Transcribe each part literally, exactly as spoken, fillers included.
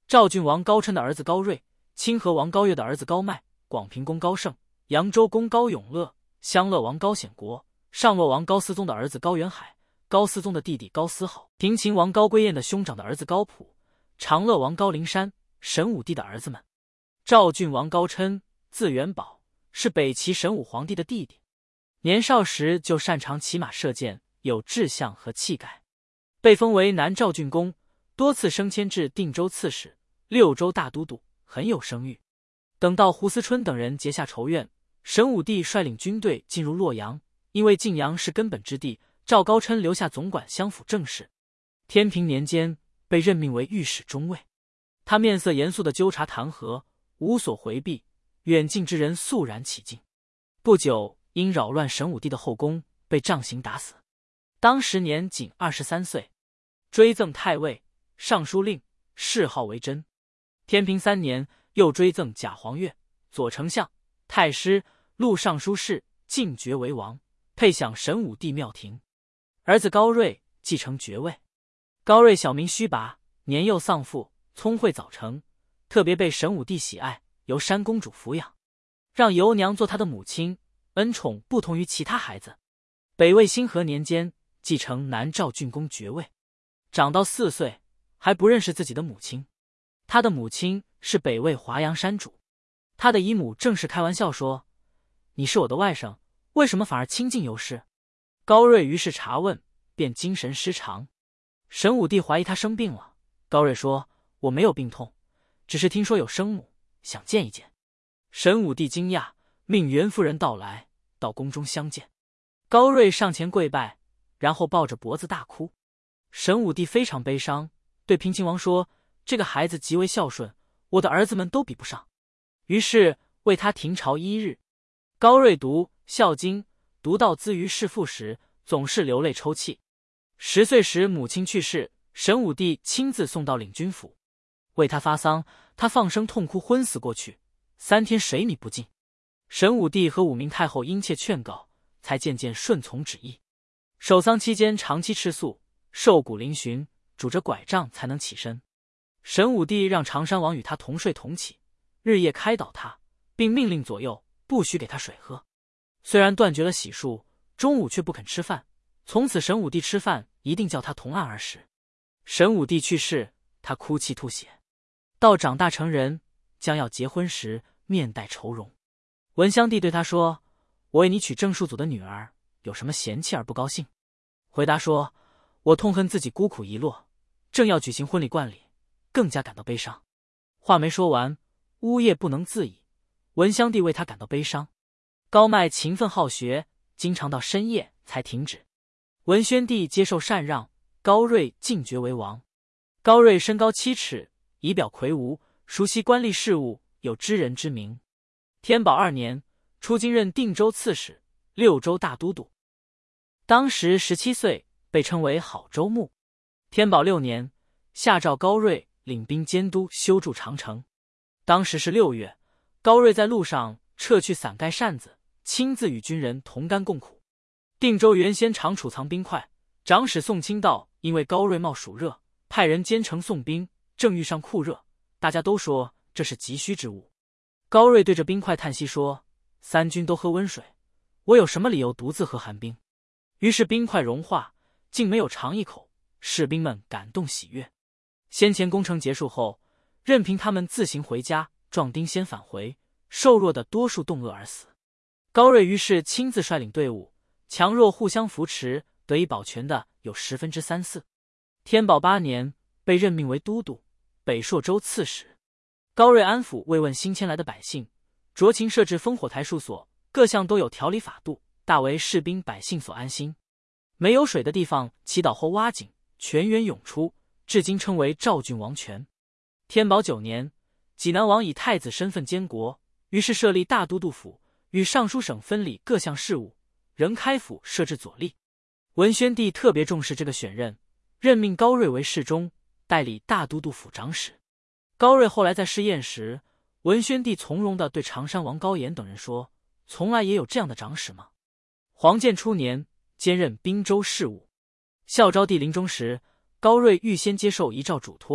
赵郡王高琛的儿子高睿，清河王高岳的儿子高迈，广平公高胜，扬州公高永乐，襄乐王高显国，上洛王高思宗的儿子高元海，高思宗的弟弟高思好，平秦王高归燕的兄长的儿子高普，长乐王高灵山，神武帝的儿子们。赵郡王高琛，字元宝，是北齐神武皇帝的弟弟。年少时就擅长骑马射箭，有志向和气概，被封为南赵郡公，多次升迁至定州刺史、六州大都督，很有声誉。等到胡思春等人结下仇怨，神武帝率领军队进入洛阳，因为晋阳是根本之地，赵高琛留下总管相辅政事。天平年间被任命为御史中尉，他面色严肃地纠察弹劾，无所回避，远近之人肃然起敬。不久，因扰乱神武帝的后宫，被杖刑打死，当时年仅二十三岁，追赠太尉、尚书令，谥号为真。天平三年，又追赠假黄钺、左丞相、太师、录尚书事，进爵为王，配享神武帝庙庭。儿子高睿继承爵位。高睿小名须拔，年幼丧父，聪慧早成，特别被神武帝喜爱，由山公主抚养，让尤娘做他的母亲，恩宠不同于其他孩子。北魏兴和年间，继承南赵郡公爵位。长到四岁，还不认识自己的母亲。他的母亲是北魏华阳山主，他的姨母正是开玩笑说：“你是我的外甥，为什么反而亲近尤氏？”高睿于是查问，便精神失常。神武帝怀疑他生病了，高睿说：“我没有病痛，只是听说有生母，想见一见。”神武帝惊讶，命袁夫人到来，到宫中相见。高睿上前跪拜，然后抱着脖子大哭。神武帝非常悲伤，对平秦王说：“这个孩子极为孝顺，我的儿子们都比不上。”于是为他停朝一日。高睿读《孝经》，读到资于弑父时，总是流泪抽泣。十岁时母亲去世，神武帝亲自送到领军府，为他发丧，他放声痛哭，昏死过去，三天水米不进。神武帝和武明太后殷切劝告，才渐渐顺从旨意。守丧期间长期吃素，瘦骨嶙峋，拄着拐杖才能起身。神武帝让常山王与他同睡同起，日夜开导他，并命令左右不许给他水喝。虽然断绝了洗漱，中午却不肯吃饭，从此神武帝吃饭一定叫他同案而食。神武帝去世，他哭泣吐血。到长大成人，将要结婚时，面带愁容。文襄帝对他说：“我为你娶郑庶祖的女儿，有什么嫌弃而不高兴？”回答说：“我痛恨自己孤苦一落，正要举行婚礼冠礼，更加感到悲伤。”话没说完，呜咽不能自已。文襄帝为他感到悲伤。高迈勤奋好学，经常到深夜才停止。文宣帝接受禅让，高睿进爵为王。高睿身高七尺，仪表魁梧，熟悉官吏事务，有知人之名。天宝二年，出京任定州刺史、六州大都督。当时十七岁，被称为好州牧。天宝六年，下诏高睿领兵监督修筑长城。当时是六月，高睿在路上撤去伞盖扇子，亲自与军人同甘共苦。定州原先常储藏冰块，长史宋清道因为高睿冒暑热，派人兼程送兵，正遇上酷热，大家都说这是急需之物。高睿对着冰块叹息说：“三军都喝温水，我有什么理由独自喝寒冰？”于是冰块融化，竟没有尝一口，士兵们感动喜悦。先前攻城结束后，任凭他们自行回家，壮丁先返回，瘦弱的多数冻饿而死。高睿于是亲自率领队伍，强弱互相扶持，得以保全的有十分之三四。天宝八年，被任命为都督、北朔州刺史。高睿安抚慰问新迁来的百姓，酌情设置烽火台数所，各项都有条理法度，大为士兵百姓所安心。没有水的地方，祈祷后挖井，泉源涌出，至今称为赵郡王泉。天宝九年，济南王以太子身份监国，于是设立大都督府，与尚书省分理各项事务，仍开府设置左吏。文宣帝特别重视这个选任，任命高睿为侍中，代理大都督府长史。高睿后来在试验时，文宣帝从容地对常山王高岩等人说：“从来也有这样的长史吗？”黄建初年，兼任滨州事务。孝昭帝临终时，高睿预先接受遗诏嘱托，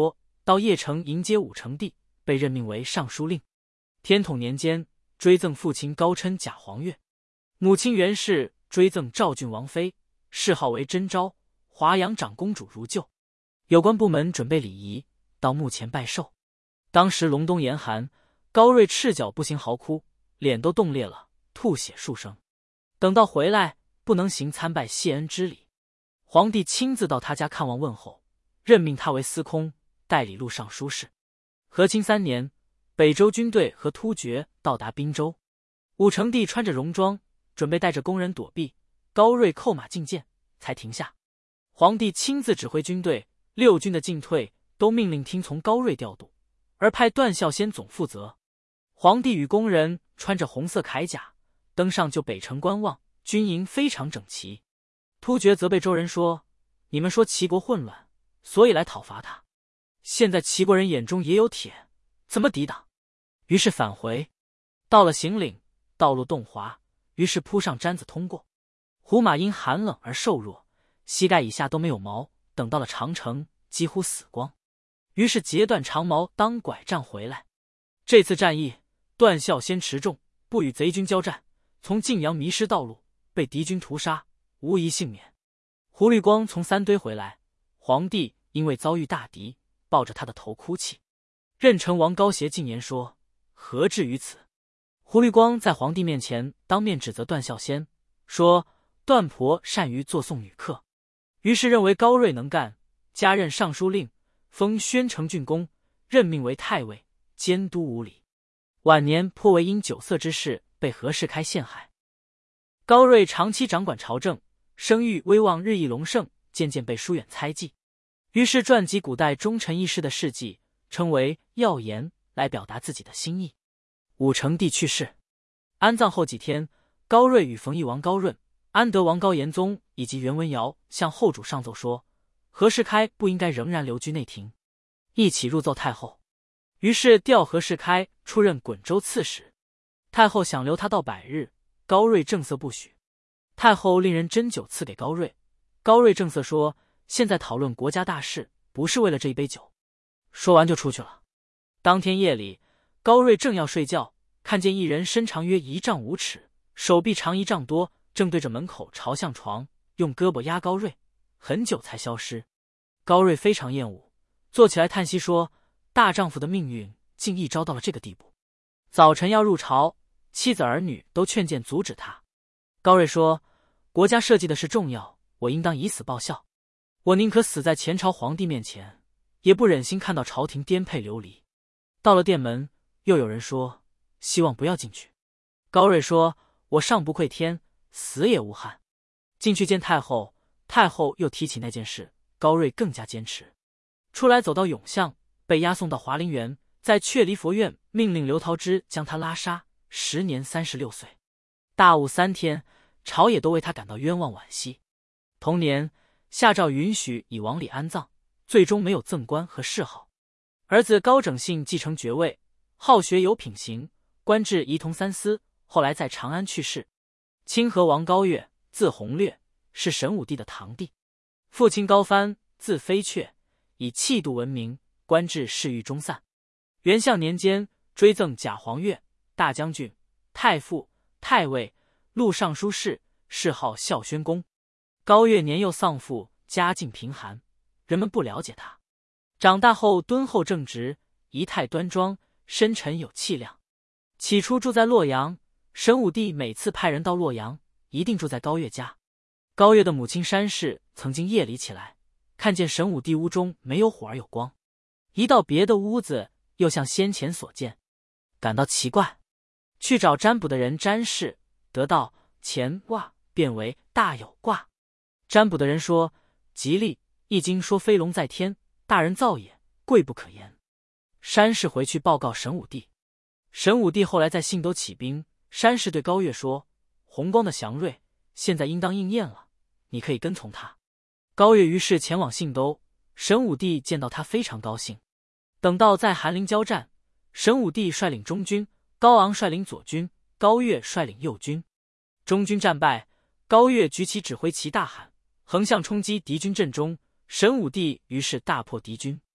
到邺城迎接武成帝，被任命为尚书令。天统年间，追赠父亲高琛贾黄钺，母亲袁氏追赠赵郡王妃，谥号为真昭，华阳长公主如旧。有关部门准备礼仪，到墓前拜寿。当时隆冬严寒，高睿赤脚步行嚎哭，脸都冻裂了，吐血数声。等到回来，不能行参拜谢恩之礼。皇帝亲自到他家看望问候，任命他为司空，代理录尚书事。和亲三年，北周军队和突厥到达滨州，武成帝穿着戎装，准备带着宫人躲避，高睿扣马进谏，才停下。皇帝亲自指挥军队，六军的进退都命令听从高睿调度，而派段孝先总负责。皇帝与宫人穿着红色铠甲，登上就北城观望，军营非常整齐。突厥责备周人说：“你们说齐国混乱，所以来讨伐他。现在齐国人眼中也有铁，怎么抵挡？”于是返回。到了行岭，道路冻滑，于是铺上毡子通过。胡马因寒冷而瘦弱，膝盖以下都没有毛，等到了长城，几乎死光。于是截断长矛当拐杖回来。这次战役，段孝先持重，不与贼军交战，从晋阳迷失道路，被敌军屠杀，无一幸免。胡律光从三堆回来，皇帝因为遭遇大敌，抱着他的头哭泣。任城王高协进言说：“何至于此？”胡律光在皇帝面前当面指责段孝先，说段婆善于作送女客，于是认为高睿能干，加任尚书令，封宣城郡公，任命为太尉，监督五里。晚年颇为因酒色之事被何世开陷害。高睿长期掌管朝政，声誉威望日益隆盛，渐渐被疏远猜忌，于是撰集古代忠臣义士的事迹，称为要言，来表达自己的心意。武成帝去世，安葬后几天，高睿与冯异王高润、安德王高延宗以及袁文尧向后主上奏说，何世开不应该仍然留居内廷，一起入奏太后。于是调何世开出任滚州刺史。太后想留他到百日，高睿正色不许。太后令人斟酒赐给高睿，高睿正色说：“现在讨论国家大事，不是为了这一杯酒。”说完就出去了。当天夜里，高睿正要睡觉，看见一人身长约一丈五尺，手臂长一丈多，正对着门口朝向床，用胳膊压高睿，很久才消失。高睿非常厌恶，坐起来叹息说：“大丈夫的命运竟一朝到了这个地步。”早晨要入朝，妻子儿女都劝谏阻止他。高睿说：“国家社稷的事重要，我应当以死报效。我宁可死在前朝皇帝面前，也不忍心看到朝廷颠沛流离。”到了殿门，又有人说：“希望不要进去。”高睿说：“我上不愧天，死也无憾。”进去见太后，太后又提起那件事，高睿更加坚持。出来走到永巷，被押送到华林园，在阙离佛院命令刘桃枝将他拉杀，时年三十六岁。大雾三天，朝野都为他感到冤枉惋惜。同年，下诏允许以王礼安葬，最终没有赠官和谥号。儿子高整信继承爵位，好学有品行，官至仪同三司，后来在长安去世。清河王高悦，字弘略，是神武帝的堂弟。父亲高藩，字飞阙，以气度闻名，官至侍御中散。元象年间，追赠贾黄钺，大将军、太傅、太尉，录尚书事，谥号孝宣公。高悦年幼丧父，家境贫寒，人们不了解他。长大后敦厚正直，仪态端庄，深沉有气量。起初住在洛阳，神武帝每次派人到洛阳，一定住在高悦家。高悦的母亲山氏曾经夜里起来，看见神武帝屋中没有火而有光，一到别的屋子又像先前所见，感到奇怪，去找占卜的人占氏，得到乾卦变为大有卦。占卜的人说：“吉利，易经说飞龙在天，大人造也，贵不可言。”山氏回去报告神武帝。神武帝后来在信都起兵，山氏对高悦说：“弘光的祥瑞现在应当应验了，你可以跟从他。”高悦于是前往信都，神武帝见到他非常高兴。等到在韩陵交战，神武帝率领中军，高昂率领左军，高悦率领右军。中军战败，高悦举起指挥旗大喊，横向冲击敌军阵中，神武帝于是大破敌军。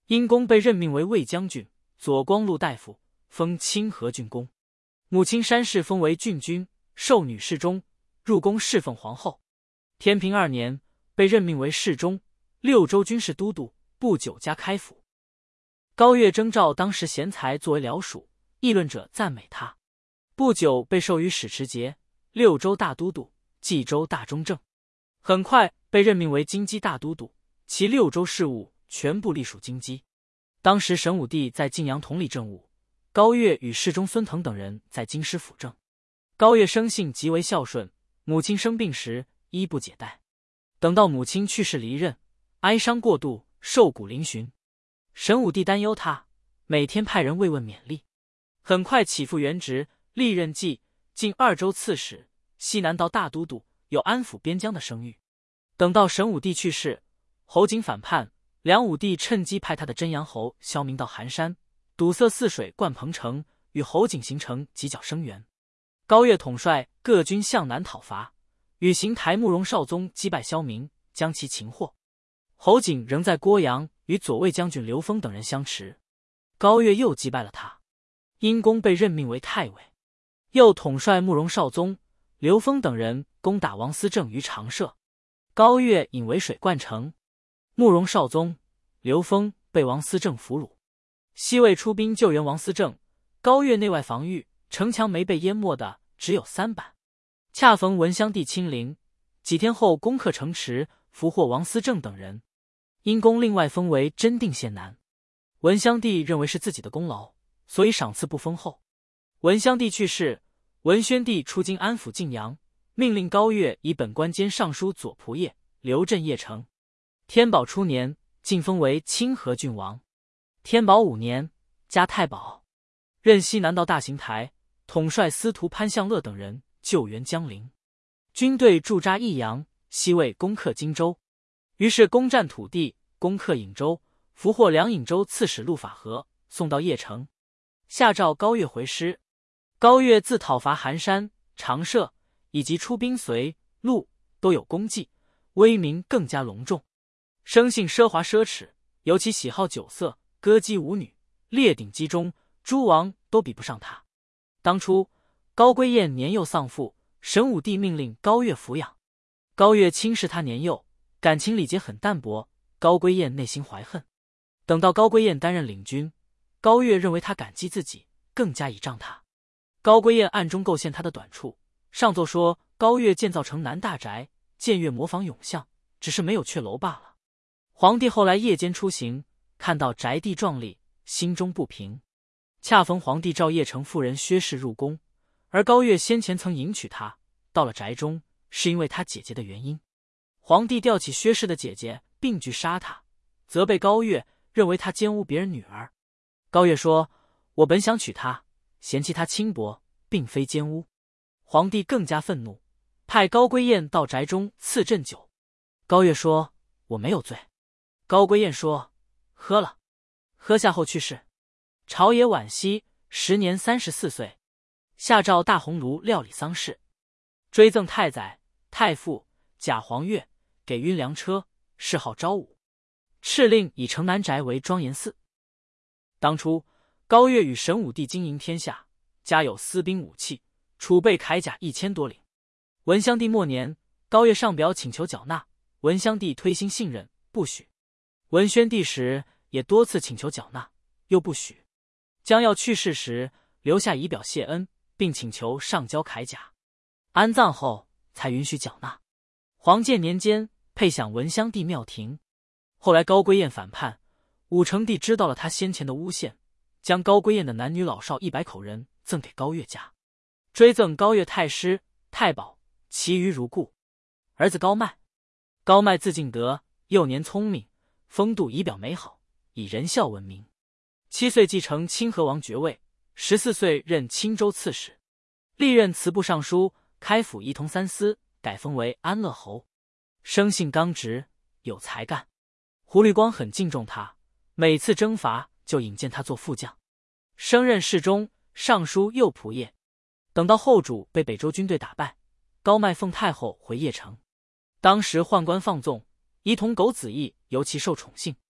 因公被任命为卫将军、左光禄大夫，封清河郡公。母亲山氏封为郡君，授女侍中，入宫侍奉皇后。天平二年，被任命为侍中、六州军事都督，不久加开府。高岳征召当时贤才作为僚属，议论者赞美他。不久被授予使持节、六州大都督、冀州大中正。很快被任命为京畿大都督，其六州事务全部隶属京畿。当时神武帝在晋阳统理政务，高岳与侍中孙腾等人在京师辅政。高岳生性极为孝顺，母亲生病时衣不解带。等到母亲去世离任，哀伤过度，瘦骨嶙峋。神武帝担忧他，每天派人慰问勉励。很快起复原职，历任冀、晋二州刺史、西南道大都督，有安抚边疆的声誉。等到神武帝去世，侯景反叛，梁武帝趁机派他的真阳侯萧明到寒山，堵塞泗水灌彭城，与侯景形成犄角声援。高岳统帅各军向南讨伐，与邢台慕容绍宗击败萧明，将其擒获。侯景仍在郭阳与左卫将军刘封等人相持，高岳又击败了他。因公被任命为太尉，又统帅慕容绍宗、刘封等人攻打王思政于长社，高岳引渭水灌城，慕容绍宗、刘封被王思政俘虏。西魏出兵救援王思政，高岳内外防御，城墙没被淹没的只有三板。恰逢文襄帝亲临，几天后攻克城池，俘获王思政等人。因公另外封为真定县男。文襄帝认为是自己的功劳，所以赏赐不丰厚。文襄帝去世，文宣帝出京安抚晋阳，命令高岳以本官兼尚书左仆射，留镇邺城。天宝初年，晋封为清河郡王。天宝五年，加太保，任西南道大行台，统帅司徒潘向乐等人救援江陵。军队驻扎益阳，西魏攻克荆州，于是攻占土地，攻克颍州，俘获两颍州刺史陆法和，送到邺城。下诏高岳回师。高岳自讨伐寒山、长社，以及出兵随、陆，都有功绩，威名更加隆重。生性奢华奢侈，尤其喜好酒色，歌姬舞女，列鼎姬中，诸王都比不上他。当初高归燕年幼丧父，神武帝命令高岳抚养。高岳轻视他年幼，感情礼节很淡薄，高归燕内心怀恨。等到高归燕担任领军，高岳认为他感激自己，更加倚仗他。高归燕暗中构陷他的短处，上奏说高岳建造城南大宅，僭越模仿永巷，只是没有阙楼罢了。皇帝后来夜间出行，看到宅地壮丽，心中不平。恰逢皇帝召邺城妇人薛氏入宫，而高岳先前曾迎娶她，到了宅中是因为他姐姐的原因。皇帝吊起薛氏的姐姐，并拒杀她，责备高岳，认为他奸污别人女儿。高岳说：“我本想娶她，嫌弃她轻薄，并非奸污。”皇帝更加愤怒，派高归燕到宅中赐鸩酒。高岳说：“我没有醉。”高归燕说：“喝了。”喝下后去世。朝野惋惜，时年三十四岁。下诏大鸿胪料理丧事，追赠太宰、太傅、假黄钺，给晕粮车，谥号昭武。敕令以城南宅为庄严寺。当初高岳与神武帝经营天下，家有私兵武器，储备铠甲一千多领。文襄帝末年，高岳上表请求缴纳，文襄帝推心信任，不许。文宣帝时也多次请求缴纳，又不许。将要去世时，留下遗表谢恩，并请求上交铠甲。安葬后才允许缴纳。黄建年间配享文襄帝庙庭。后来高归燕反叛，武成帝知道了他先前的诬陷，将高归燕的男女老少一百口人赠给高岳家，追赠高岳太师、太保，其余如故。儿子高迈，高迈字敬德，幼年聪明，风度仪表美好，以仁孝闻名。七岁继承清河王爵位，十四岁任青州刺史，历任祠部尚书、开府仪同三司，改封为安乐侯。生性刚直，有才干。胡律光很敬重他，每次征伐就引荐他做副将。升任侍中、尚书右仆射。等到后主被北周军队打败，高迈奉太后回邺城。当时宦官放纵，仪同狗子义尤其受宠幸。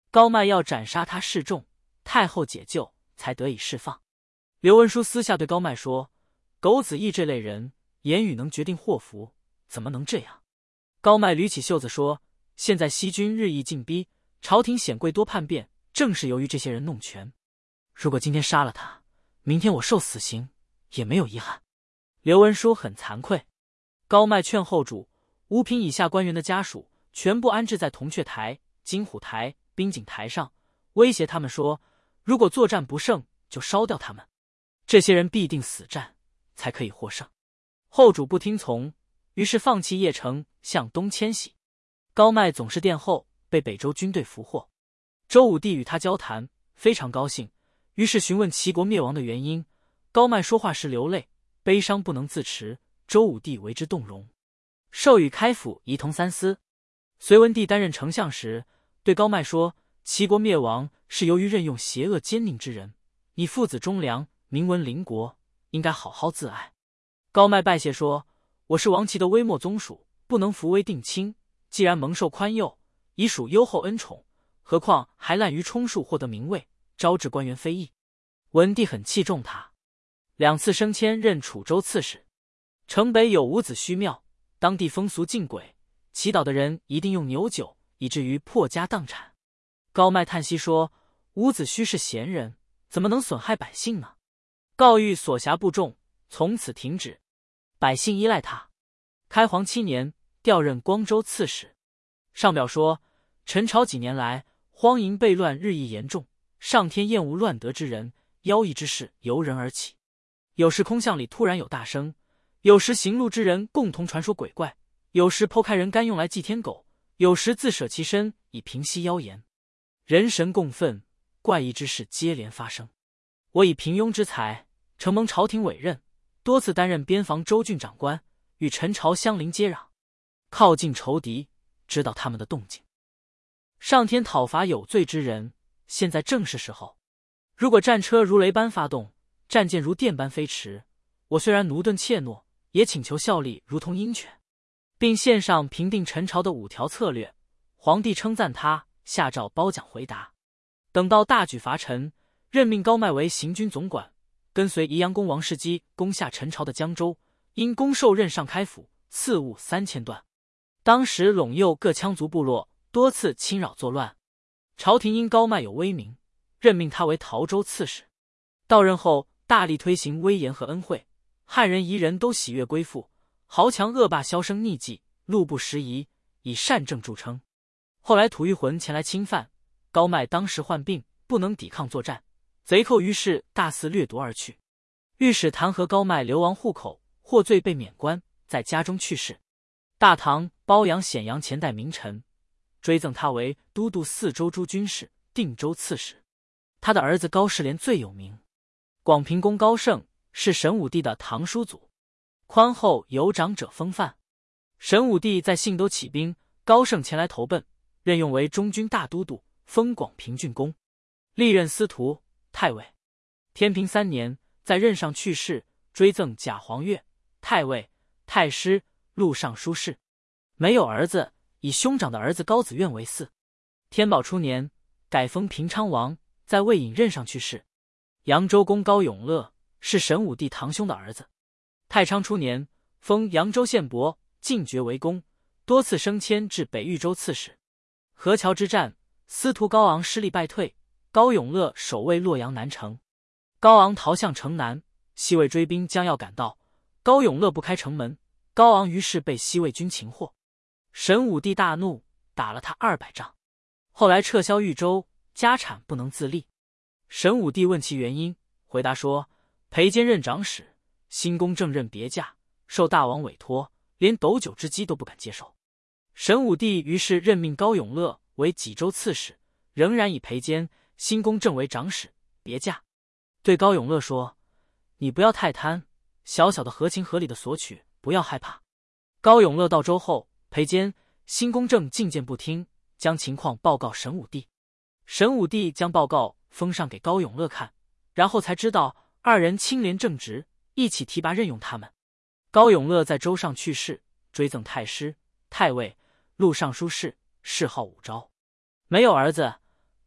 高迈要斩杀他示众，太后解救，才得以释放。刘文书私下对高迈说：“苟子义这类人，言语能决定祸福，怎么能这样？”高迈捋起袖子说：“现在西军日益进逼，朝廷显贵多叛变，正是由于这些人弄权。如果今天杀了他，明天我受死刑也没有遗憾。”刘文书很惭愧。高迈劝后主，吴平以下官员的家属全部安置在铜雀台、金虎台、滨景台上，威胁他们说：“如果作战不胜，就烧掉他们。这些人必定死战，才可以获胜。”后主不听从，于是放弃邺城，向东迁徙。高迈总是殿后，被北周军队俘获。周武帝与他交谈，非常高兴，于是询问齐国灭亡的原因。高迈说话时流泪，悲伤不能自持，周武帝为之动容，授予开府仪同三司。隋文帝担任丞相时，对高迈说：“齐国灭亡是由于任用邪恶奸佞之人，你父子忠良，名闻邻国，应该好好自爱。”高迈拜谢说：“我是王齐的微末宗属，不能扶危定亲，既然蒙受宽宥，已属优厚恩宠，何况还滥竽充数，获得名位，招致官员非议。”文帝很器重他，两次升迁，任楚州刺史。城北有伍子胥庙，当地风俗禁鬼，祈祷的人一定用牛酒，以至于破家荡产。高迈叹息说：“伍子胥是贤人，怎么能损害百姓呢？”告谕所辖部众，从此停止。百姓依赖他。开皇七年，调任光州刺史。上表说：“陈朝几年来，荒淫悖乱日益严重，上天厌恶乱德之人，妖异之事由人而起。有时空巷里突然有大声，有时行路之人共同传说鬼怪，有时剖开人肝用来祭天狗，有时自舍其身以平息妖言，人神共愤，怪异之事接连发生。我以平庸之才，承蒙朝廷委任，多次担任边防州郡长官，与陈朝相邻接壤，靠近仇敌，知道他们的动静。上天讨伐有罪之人，现在正是时候。如果战车如雷般发动，战舰如电般飞驰，我虽然驽钝怯懦，也请求效力如同鹰犬，并献上平定陈朝的五条策略。皇帝称赞他，下诏褒奖回答。等到大举伐陈，任命高迈为行军总管，跟随宜阳公王世基攻下陈朝的江州，因攻受任上开府，赐物三千段。当时陇右各羌族部落多次侵扰作乱，朝廷因高迈有威名，任命他为陶州刺史。到任后，大力推行威严和恩惠，汉人夷人都喜悦归附，豪强恶霸销声匿迹，路不拾遗，以善政著称。后来吐谷浑前来侵犯，高迈当时患病，不能抵抗作战，贼寇于是大肆掠夺而去。御史弹劾高迈流亡户口，获罪被免官，在家中去世。大唐褒扬显阳前代名臣，追赠他为都督四州诸军事、定州刺史。他的儿子高士廉最有名。广平公高盛是神武帝的堂叔祖，宽厚有长者风范。神武帝在信都起兵，高盛前来投奔，任用为中军大都督，封广平郡公，历任司徒、太尉。天平三年，在任上去世，追赠假黄钺、太尉、太师、录尚书事。没有儿子，以兄长的儿子高子苑为嗣。天宝初年，改封平昌王，在魏隐任上去世。扬州公高永乐是神武帝堂兄的儿子。太昌初年，封扬州县伯，进爵为公，多次升迁至北豫州刺史。河桥之战，司徒高昂失利败退，高永乐守卫洛阳南城。高昂逃向城南，西魏追兵将要赶到，高永乐不开城门，高昂于是被西魏军擒获。神武帝大怒，打了他二百仗。后来撤销豫州，家产不能自立。神武帝问其原因，回答说：裴坚任长史，新公正任别驾，受大王委托，连斗酒之机都不敢接受。神武帝于是任命高永乐为济州刺史，仍然以裴坚、新公正为长史、别驾。对高永乐说：你不要太贪，小小的合情合理的索取，不要害怕。高永乐到州后，裴坚、新公正进谏不听，将情况报告神武帝。神武帝将报告封上给高永乐看，然后才知道二人清廉正直，一起提拔任用他们。高永乐在州上去世，追赠太师、太尉、录尚书事，谥号武昭。没有儿子，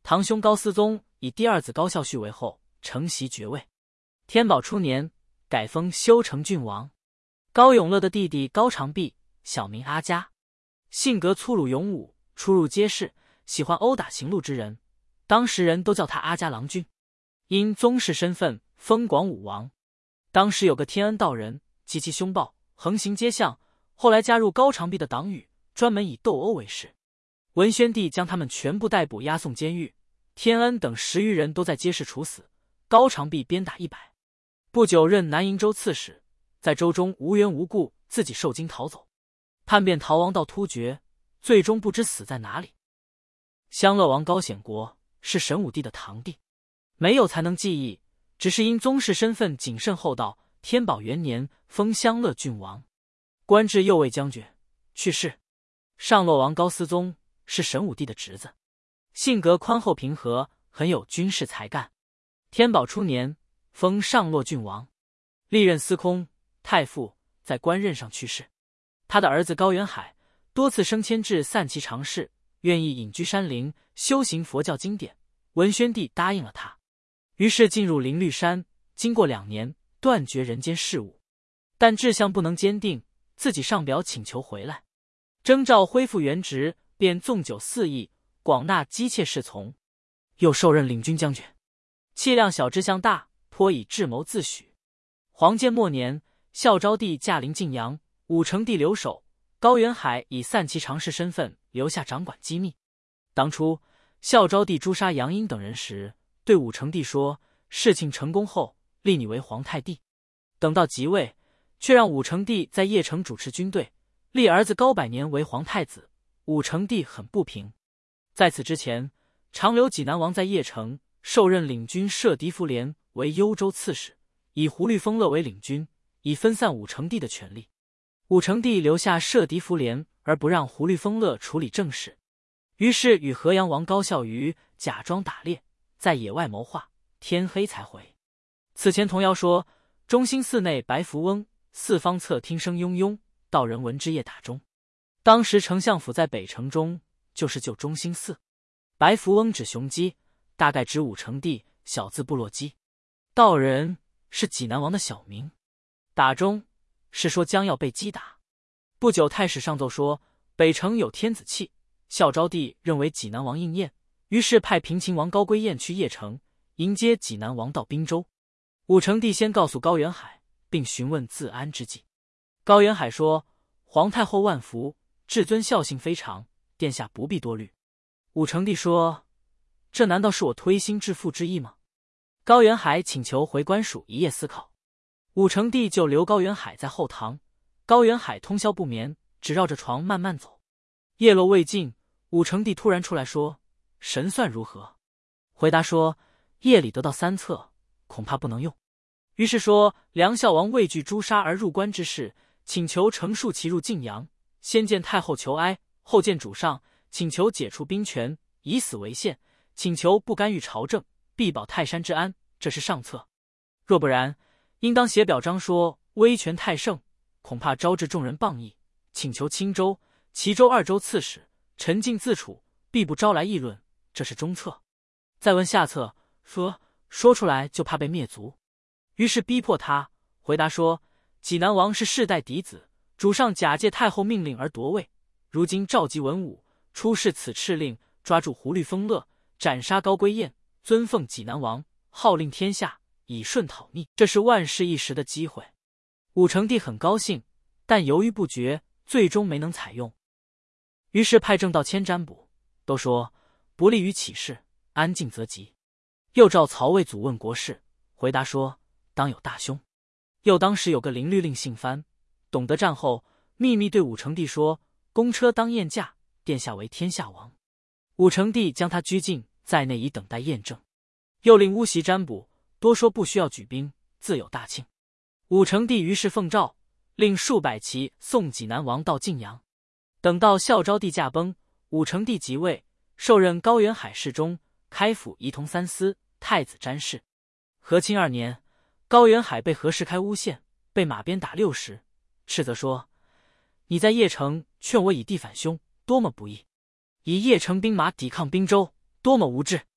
堂兄高思宗以第二子高孝绪为后，承袭爵位。天宝初年，改封修成郡王。高永乐的弟弟高长弼，小名阿嘉，性格粗鲁勇武，出入皆是，喜欢殴打行路之人，当时人都叫他阿嘉郎君。因宗室身份，封广武王。当时有个天恩道人，极其凶暴，横行街巷，后来加入高长弼的党羽，专门以斗殴为事。文宣帝将他们全部逮捕，押送监狱。天恩等十余人都在街市处死，高长弼鞭打一百。不久任南瀛州刺史，在州中无缘无故自己受惊逃走，叛变逃亡到突厥，最终不知死在哪里。襄乐王高显国是神武帝的堂弟，没有才能技艺，只是因宗室身份谨慎厚道，天宝元年封襄乐郡王，官至右卫将军，去世。上洛王高思宗是神武帝的侄子，性格宽厚平和，很有军事才干。天宝初年封上洛郡王，历任司空、太傅，在官任上去世。他的儿子高元海多次升迁至散骑常侍，愿意隐居山林，修行佛教经典。文宣帝答应了他，于是进入灵律山，经过两年，断绝人间事务，但志向不能坚定，自己上表请求回来。征召恢复原职，便纵酒肆意，广纳姬妾侍从，又受任领军将军，气量小，志向大，颇以智谋自诩。黄建末年，孝昭帝驾临晋阳，武成帝留守，高元海以散骑常侍身份留下掌管机密。当初孝昭帝诛杀杨殷等人时，对武成帝说，事情成功后立你为皇太帝。等到即位，却让武成帝在邺城主持军队，立儿子高百年为皇太子。武成帝很不平。在此之前，长留济南王在邺城受任领军摄敌符连为幽州刺史，以胡律丰乐为领军，以分散武成帝的权力。武成帝留下摄敌符连，而不让胡律丰乐处理政事，于是与河阳王高孝瑜假装打猎，在野外谋划，天黑才回。此前童谣说，中兴寺内白符翁，四方侧听声雍雍，道人闻之夜打钟。当时丞相府在北城中，就是旧中兴寺。白符翁指雄鸡，大概指武成帝，小字部落鸡。道人是济南王的小名。打钟是说将要被击打。不久太史上奏说，北城有天子气，孝昭帝认为济南王应验，于是派平秦王高归彦去邺城迎接济南王到滨州。武成帝先告诉高元海，并询问自安之计。高元海说，皇太后万福，至尊孝性非常，殿下不必多虑。武成帝说，这难道是我推心置腹之意吗？高元海请求回官署一夜思考。武成帝就留高元海在后堂，高元海通宵不眠，只绕着床慢慢走。夜落未尽，武成帝突然出来说，神算如何？回答说，夜里得到三策，恐怕不能用。于是说，梁孝王畏惧诛杀而入关之事，请求乘数骑入晋阳，先见太后求哀，后见主上，请求解除兵权，以死为限，请求不干预朝政，必保泰山之安，这是上策。若不然，应当写表彰说威权太盛，恐怕招致众人谤议，请求青州、齐州二州刺史沉静自处，必不招来议论，这是中策。再问下策，说说出来就怕被灭族。于是逼迫他回答说，济南王是世代嫡子，主上假借太后命令而夺位，如今召集文武，出示此敕令，抓住胡律丰乐，斩杀高归彦，尊奉济南王，号令天下，以顺讨逆，这是万世一时的机会。武成帝很高兴，但犹豫不决，最终没能采用。于是派正道迁占卜，都说不利于起事，安静则吉。又召曹魏祖问国事，回答说当有大凶。又当时有个灵律令姓藩，懂得战后，秘密对武成帝说，公车当验驾，殿下为天下王。武成帝将他拘禁在内，以等待验证。又令乌袭占卜，多说不需要举兵，自有大庆。武成帝于是奉诏，令数百骑送济南王到晋阳。等到孝昭帝驾崩，武成帝即位，受任高元海侍中，开府仪同三司，太子詹事。和亲二年，高元海被何世开诬陷，被马鞭打六十，斥责说，你在邺城劝我以地反凶，多么不义！以邺城兵马抵抗滨州，多么无志！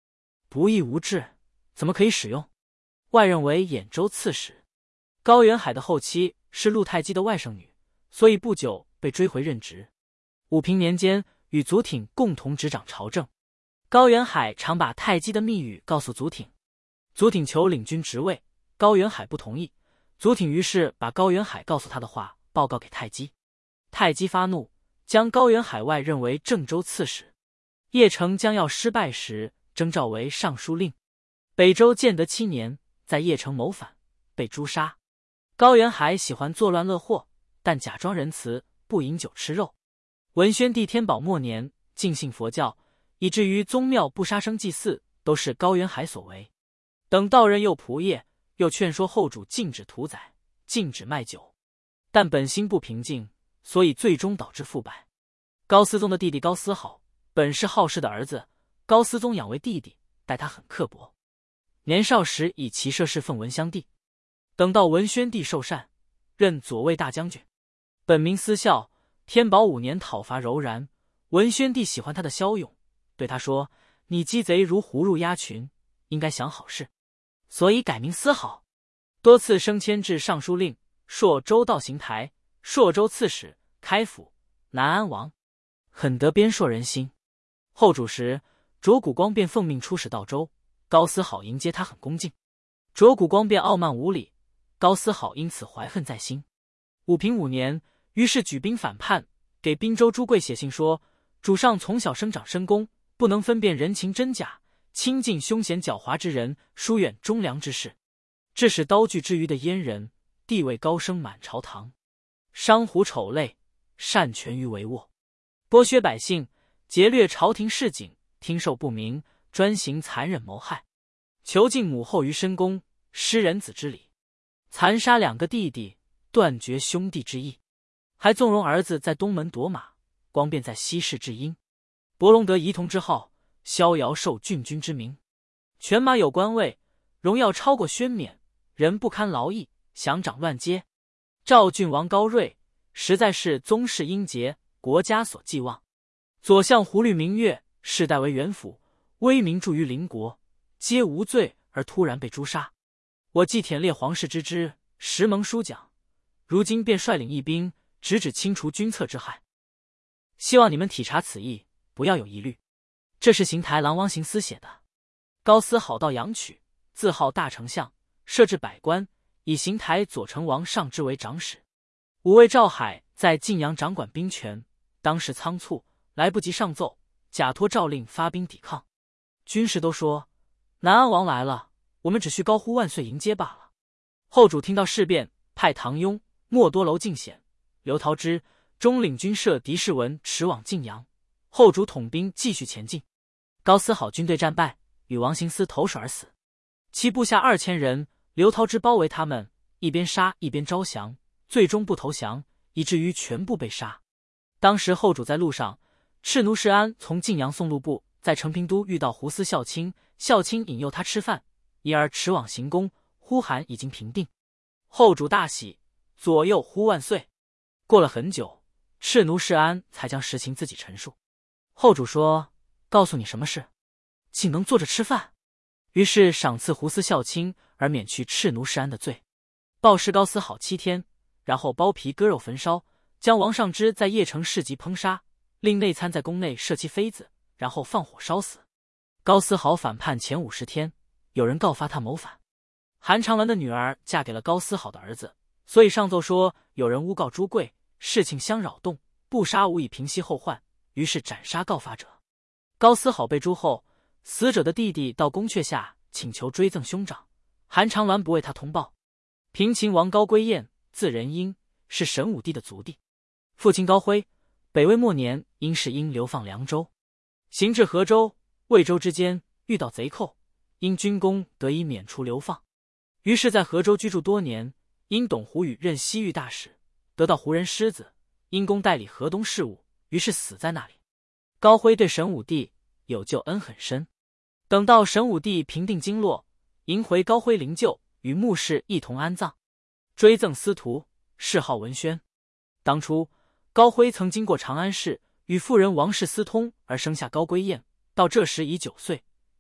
不义无治，怎么可以使用？外任为兖州刺史。高元海的后妻是陆太基的外甥女，所以不久被追回任职。武平年间，与祖挺共同执掌朝政。高元海常把太基的密语告诉祖挺，祖挺求领军职位，高元海不同意。祖挺于是把高元海告诉他的话报告给太基。太基发怒，将高元海外任为郑州刺史。邺城将要失败时，征召为尚书令。北周建德七年，在邺城谋反，被诛杀。高元海喜欢作乱乐祸，但假装仁慈，不饮酒吃肉。文宣帝天宝末年，尽信佛教，以至于宗庙不杀生祭祀，都是高元海所为。等到任右仆射，又劝说后主禁止屠宰，禁止卖酒，但本心不平静，所以最终导致腐败。高思宗的弟弟高思好，本是好事的儿子，高思宗养为弟弟，待他很刻薄。年少时以骑射侍奉文襄帝，等到文宣帝受禅，任左卫大将军，本名思孝。天宝五年讨伐柔然，文宣帝喜欢他的骁勇，对他说：“你鸡贼如狐入鸭群，应该想好事。”所以改名思好，多次升迁至尚书令、朔州道行台、朔州刺史、开府、南安王，很得边朔人心。后主时，卓谷光便奉命出使道州，高思好迎接他很恭敬。卓谷光便傲慢无礼，高思好因此怀恨在心。武平五年，于是举兵反叛，给滨州朱贵写信说：“主上从小生长深宫，不能分辨人情真假，亲近凶险狡猾之人，疏远忠良之士，致使刀具之余的阉人，地位高升满朝堂，商胡丑类，擅权于帷幄，剥削百姓，劫掠朝廷市井，听受不明，专行残忍谋害，囚禁母后于深宫，失人子之礼，残杀两个弟弟，断绝兄弟之义，还纵容儿子在东门夺马，光便在西市治阴。伯龙得仪同之号，逍遥受郡君之名，犬马有官位，荣耀超过宣冕，人不堪劳役，想掌乱街。赵郡王高睿，实在是宗室英杰，国家所寄望。左相胡律明月，世代为元辅，威名著于邻国，皆无罪而突然被诛杀。我既忝列皇室之知，实蒙殊奖，如今便率领义兵，直指清除君侧之害。希望你们体察此意，不要有疑虑。这是邢台郎王行思写的。高思好到阳曲，自号大丞相，设置百官，以邢台左丞王尚之为长史。五位赵海在晋阳掌管兵权，当时仓促，来不及上奏，假托诏令发兵抵抗。军士都说：“南安王来了，我们只需高呼万岁迎接罢了。”后主听到事变，派唐雍、莫多楼敬显、刘陶之、中领军摄狄士文驰往晋阳。后主统兵继续前进。高思好军队战败，与王行思投水而死。其部下二千人，刘陶之包围他们，一边杀一边招降，最终不投降，以至于全部被杀。当时后主在路上，赤奴士安从晋阳送路部，在成平都遇到胡思孝卿，孝卿引诱他吃饭，因而驰往行宫，呼喊已经平定。后主大喜，左右呼万岁。过了很久，赤奴士安才将实情自己陈述。后主说：“告诉你什么事，竟能坐着吃饭。”于是赏赐胡思孝卿，而免去赤奴士安的罪，暴尸高思好七天，然后剥皮割肉焚烧，将王尚之在邺城市集烹杀，令内参在宫内射其妃子，然后放火烧死。高思好反叛前五十天，有人告发他谋反。韩长鸾的女儿嫁给了高思好的儿子，所以上奏说有人诬告朱贵，事情相扰动，不杀无以平息后患，于是斩杀告发者。高思好被诛后，死者的弟弟到宫阙下请求追赠兄长，韩长鸾不为他通报。平秦王高归彦，字仁英，是神武帝的族弟，父亲高辉，北魏末年因事因流放凉州，行至河州、魏州之间，遇到贼寇，因军功得以免除流放，于是在河州居住多年。因董狐宇任西域大使，得到胡人狮子，因公代理河东事务，于是死在那里。高辉对神武帝有旧恩很深，等到神武帝平定经络，迎回高辉灵柩，与穆氏一同安葬，追赠司徒，谥号文宣。当初高辉曾经过长安市，与妇人王氏私通而生下高归彦，到这时已九岁，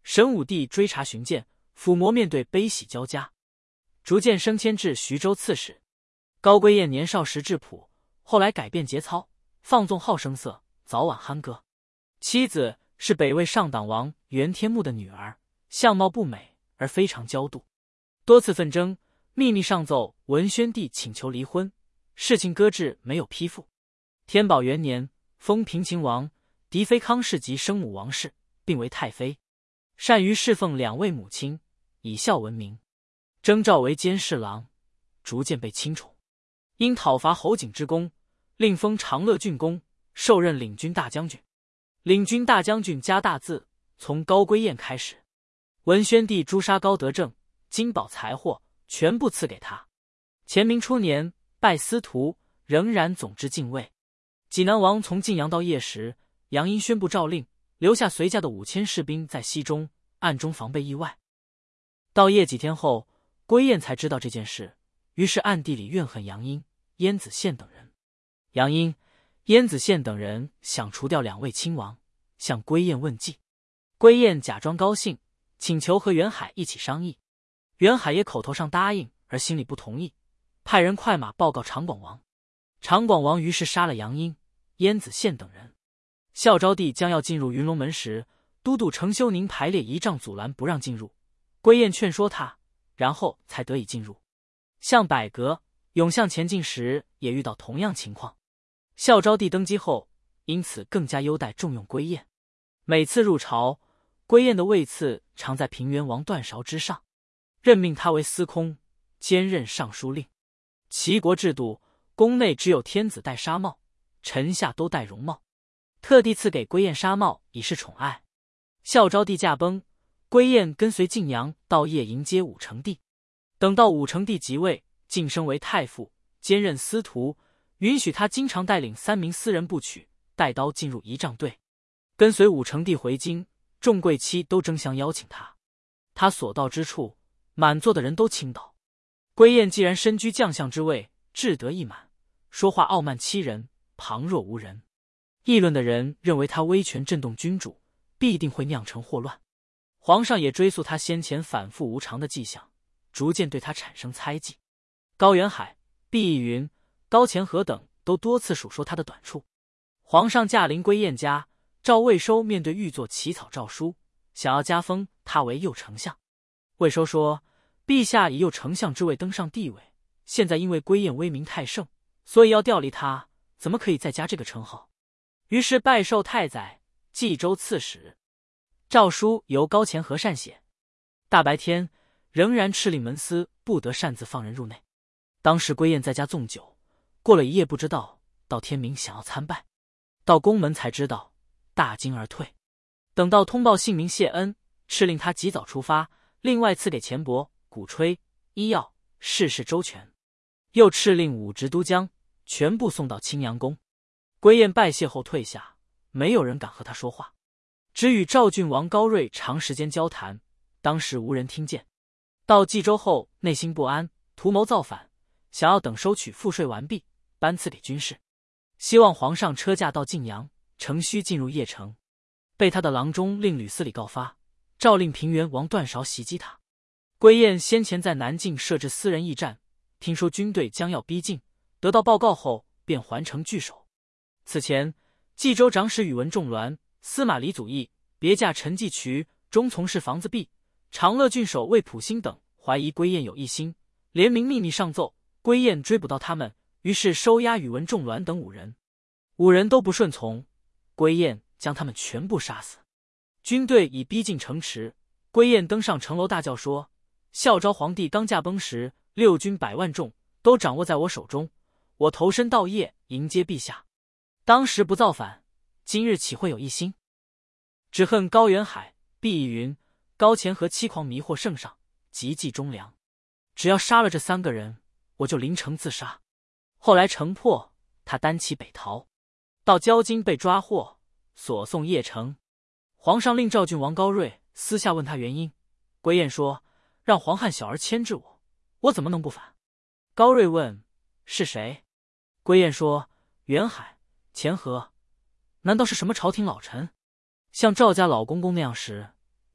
神武帝追查巡见，抚魔面对悲喜交加，逐渐升迁至徐州刺史。高归燕年少时质朴，后来改变节操，放纵好声色，早晚酣歌。妻子是北魏上党王袁天穆的女儿，相貌不美而非常娇妒，多次纷争，秘密上奏文宣帝请求离婚，事情搁置，没有批复。天宝元年，封平秦王狄妃康氏及生母王氏，并为太妃，善于侍奉两位母亲，以孝闻名，征召为监侍郎，逐渐被亲宠。因讨伐侯景之功，令封长乐郡公，受任领军大将军。领军大将军加大字，从高归燕开始。文宣帝诛杀高德正，金宝财货全部赐给他。乾明初年，拜司徒，仍然总之禁卫。济南王从晋阳到邺时，杨殷宣布诏令，留下随驾的五千士兵在西中，暗中防备意外。到邺几天后，归燕才知道这件事，于是暗地里怨恨杨殷、燕子献等人。杨殷、燕子献等人想除掉两位亲王，向归燕问计。归燕假装高兴，请求和袁海一起商议。袁海也口头上答应，而心里不同意，派人快马报告长广王。长广王于是杀了杨殷、燕子献等人。孝昭帝将要进入云龙门时，都督程修宁排列仪仗阻拦，不让进入。归燕劝说他，然后才得以进入。向百阁、永向前进时也遇到同样情况。孝昭帝登基后，因此更加优待重用归燕。每次入朝，归燕的位次常在平原王段韶之上，任命他为司空，兼任尚书令。齐国制度，宫内只有天子戴纱帽，臣下都戴绒帽，特地赐给归燕纱帽以示宠爱。孝昭帝驾崩，归燕跟随晋阳到邺迎接武成帝。等到武成帝即位，晋升为太傅，兼任司徒，允许他经常带领三名私人部曲，带刀进入仪仗队。跟随武成帝回京，众贵戚都争相邀请他。他所到之处，满座的人都倾倒。归燕既然身居将相之位，志得意满，说话傲慢欺人，旁若无人。议论的人认为他威权震动君主，必定会酿成祸乱。皇上也追溯他先前反复无常的迹象，逐渐对他产生猜忌。高元海、毕义云、高钱和等都多次数说他的短处。皇上驾临归燕家，赵魏收面对御作起草诏书，想要加封他为右丞相。魏收说，陛下以右丞相之位登上帝位，现在因为归燕威名太盛，所以要调离他，怎么可以再加这个称号？于是拜授太宰、冀州刺史。诏书由高钱和善写，大白天仍然敕令门司不得擅自放人入内。当时归燕在家纵酒，过了一夜不知道，到天明想要参拜，到宫门才知道，大惊而退。等到通报姓名谢恩，敕令他及早出发，另外赐给钱帛、鼓吹、医药，事事周全。又敕令武职都将全部送到青阳宫。归燕拜谢后退下，没有人敢和他说话，只与赵郡王高睿长时间交谈，当时无人听见。到冀州后，内心不安，图谋造反，想要等收取赋税完毕，颁赐给军士，希望皇上车驾到晋阳，乘虚进入邺城。被他的郎中令吕思礼告发，诏令平原王段韶袭击他。归燕先前在南境设置私人驿站，听说军队将要逼近，得到报告后便还城据守。此前，冀州长史宇文仲鸾、司马李祖义、别驾陈继渠、中从事房子壁、长乐郡守魏普兴等怀疑归燕有异心，联名秘密上奏。归燕追捕到他们，于是收押宇文仲鸾等五人。五人都不顺从，归燕将他们全部杀死。军队已逼近城池，归燕登上城楼大叫说：孝昭皇帝刚驾崩时，六军百万众都掌握在我手中，我投身道邺迎接陛下，当时不造反，今日岂会有异心？只恨高元海、毕义云、高钱和欺狂迷惑圣上，极忌忠良，只要杀了这三个人，我就临城自杀。后来城破，他单骑北逃，到交津被抓获，所送邺城。皇上令赵郡王高睿私下问他原因，归燕说：让黄汉小儿牵制我，我怎么能不反？高睿问：是谁？归燕说：元海、钱和。难道是什么朝廷老臣？像赵家老公公那样时，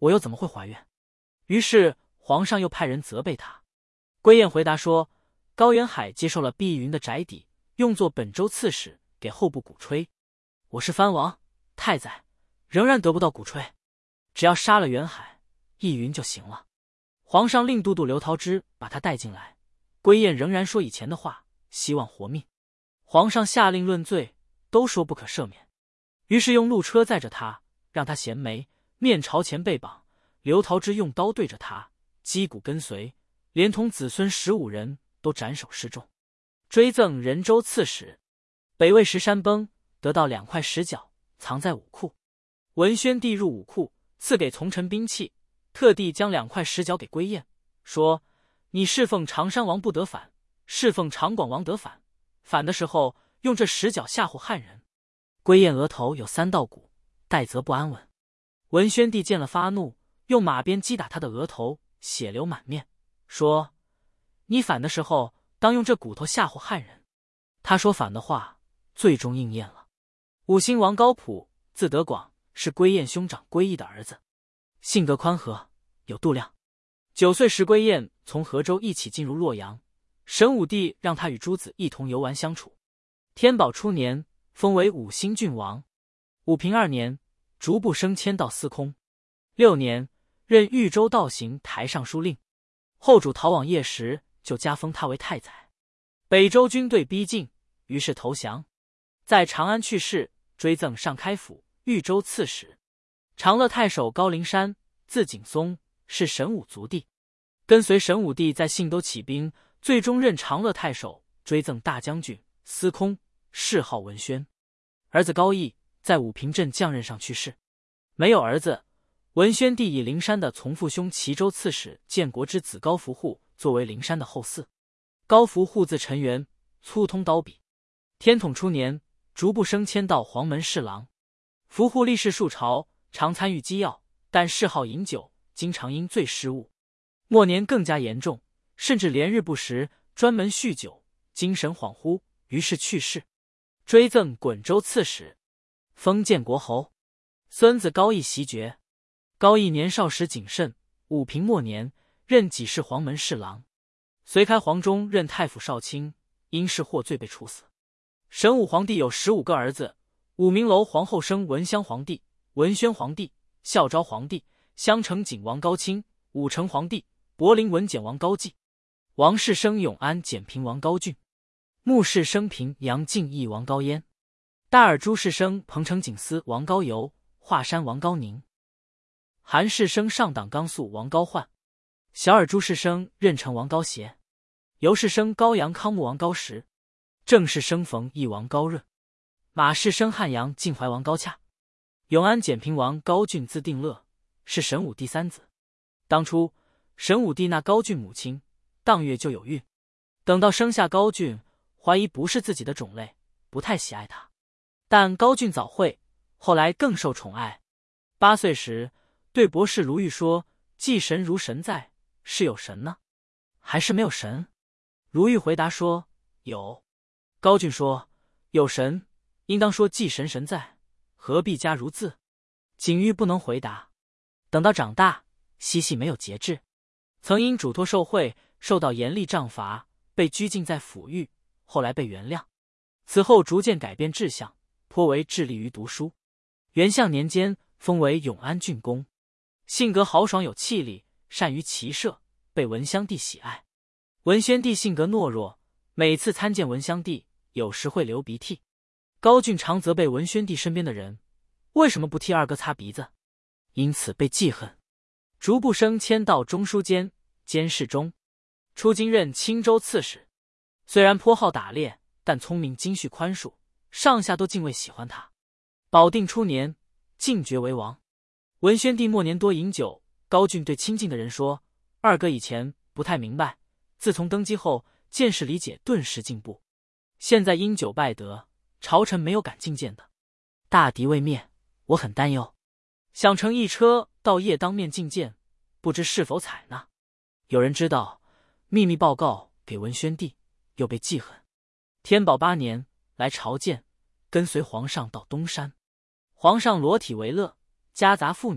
我又怎么会怀孕？于是皇上又派人责备他。归燕回答说，高远海接受了碧云的宅邸，用作本州刺史，给后部鼓吹。我是藩王太宰，仍然得不到鼓吹，只要杀了远海、易云就行了。皇上令都督刘桃之把他带进来，归燕仍然说以前的话，希望活命。皇上下令论罪，都说不可赦免，于是用路车载着他，让他衔枚，面朝前被绑。刘桃之用刀对着他，击鼓跟随，连同子孙十五人都斩首示众。追赠仁州刺史。北魏时山崩，得到两块石角，藏在武库。文宣帝入武库，赐给从臣兵器，特地将两块石角给归燕，说：你侍奉常山王不得反，侍奉常广王得反，反的时候用这石角吓唬汉人。归燕额头有三道骨，待则不安稳。文宣帝见了发怒，用马鞭击打他的额头，血流满面，说：你反的时候当用这骨头吓唬汉人。他说反的话，最终应验了。武兴王高普，字德广，是归燕兄长归义的儿子，性格宽和，有度量。九岁时，归燕从河州一起进入洛阳，神武帝让他与诸子一同游玩相处。天宝初年，封为武兴郡王。武平二年，逐步升迁到司空。六年，任豫州道行台尚书令。后主逃往邺时，就加封他为太宰。北周军队逼近，于是投降。在长安去世，追赠上开府、豫州刺史。长乐太守高陵山，字景松，是神武族弟，跟随神武帝在信都起兵，最终任长乐太守，追赠大将军、司空，谥号文宣。儿子高义在武平镇将任上去世，没有儿子。文宣帝以灵山的从父兄齐州刺史建国之子高福户作为灵山的后嗣。高福户字陈元，粗通刀笔。天统初年，逐步升迁到黄门侍郎。福户历仕数朝，常参与机要，但嗜好饮酒，经常因醉失误。末年更加严重，甚至连日不食，专门酗酒，精神恍惚，于是去世。追赠滚州刺史，封建国侯。孙子高义袭爵。高义年少时谨慎，武平末年任给事黄门侍郎，隋开皇中任太府少卿，因事获罪被处死。神武皇帝有十五个儿子，武明楼皇后生文襄皇帝、文宣皇帝、孝昭皇帝、襄城景王高清、武成皇帝、柏林文简王高济。王氏生永安简平王高俊，穆氏生平阳敬义王高焉，大尔朱氏生彭城景司王高游、华山王高宁。韩氏生上党纲肃王高焕，小尔朱氏生任城王高协，尤氏生高阳康穆王高实，郑氏生冯义王高润，马氏生汉阳晋怀王高洽，永安简平王高俊字定乐，是神武第三子。当初神武帝纳高俊母亲，当月就有孕，等到生下高俊，怀疑不是自己的种类，不太喜爱他。但高俊早慧，后来更受宠爱。八岁时，对博士卢玉说：祭神如神在，是有神呢，还是没有神？卢玉回答说：有。高俊说：有神，应当说祭神神在，何必加如字？景玉不能回答。等到长大，嬉戏没有节制，曾因嘱托受贿，受到严厉杖罚，被拘禁在府狱，后来被原谅。此后逐渐改变志向，颇为致力于读书。元象年间，封为永安郡公。性格豪爽有气力，善于骑射，被文襄帝喜爱。文宣帝性格懦弱，每次参见文襄帝，有时会流鼻涕。高俊常责备文宣帝身边的人，为什么不替二哥擦鼻子？因此被记恨，逐步升迁到中书监、监事中。出京任青州刺史，虽然颇好打猎，但聪明精蓄宽恕，上下都敬畏喜欢他。保定初年，进爵为王。文宣帝末年多饮酒，高俊对亲近的人说：二哥以前不太明白，自从登基后，见识理解顿时进步。现在因酒败德，朝臣没有敢觐见的。大敌未灭，我很担忧，想乘一车到邺当面觐见，不知是否采纳。有人知道，秘密报告给文宣帝，又被记恨。天宝八年来朝见，跟随皇上到东山。皇上裸体为乐，夹杂妇女，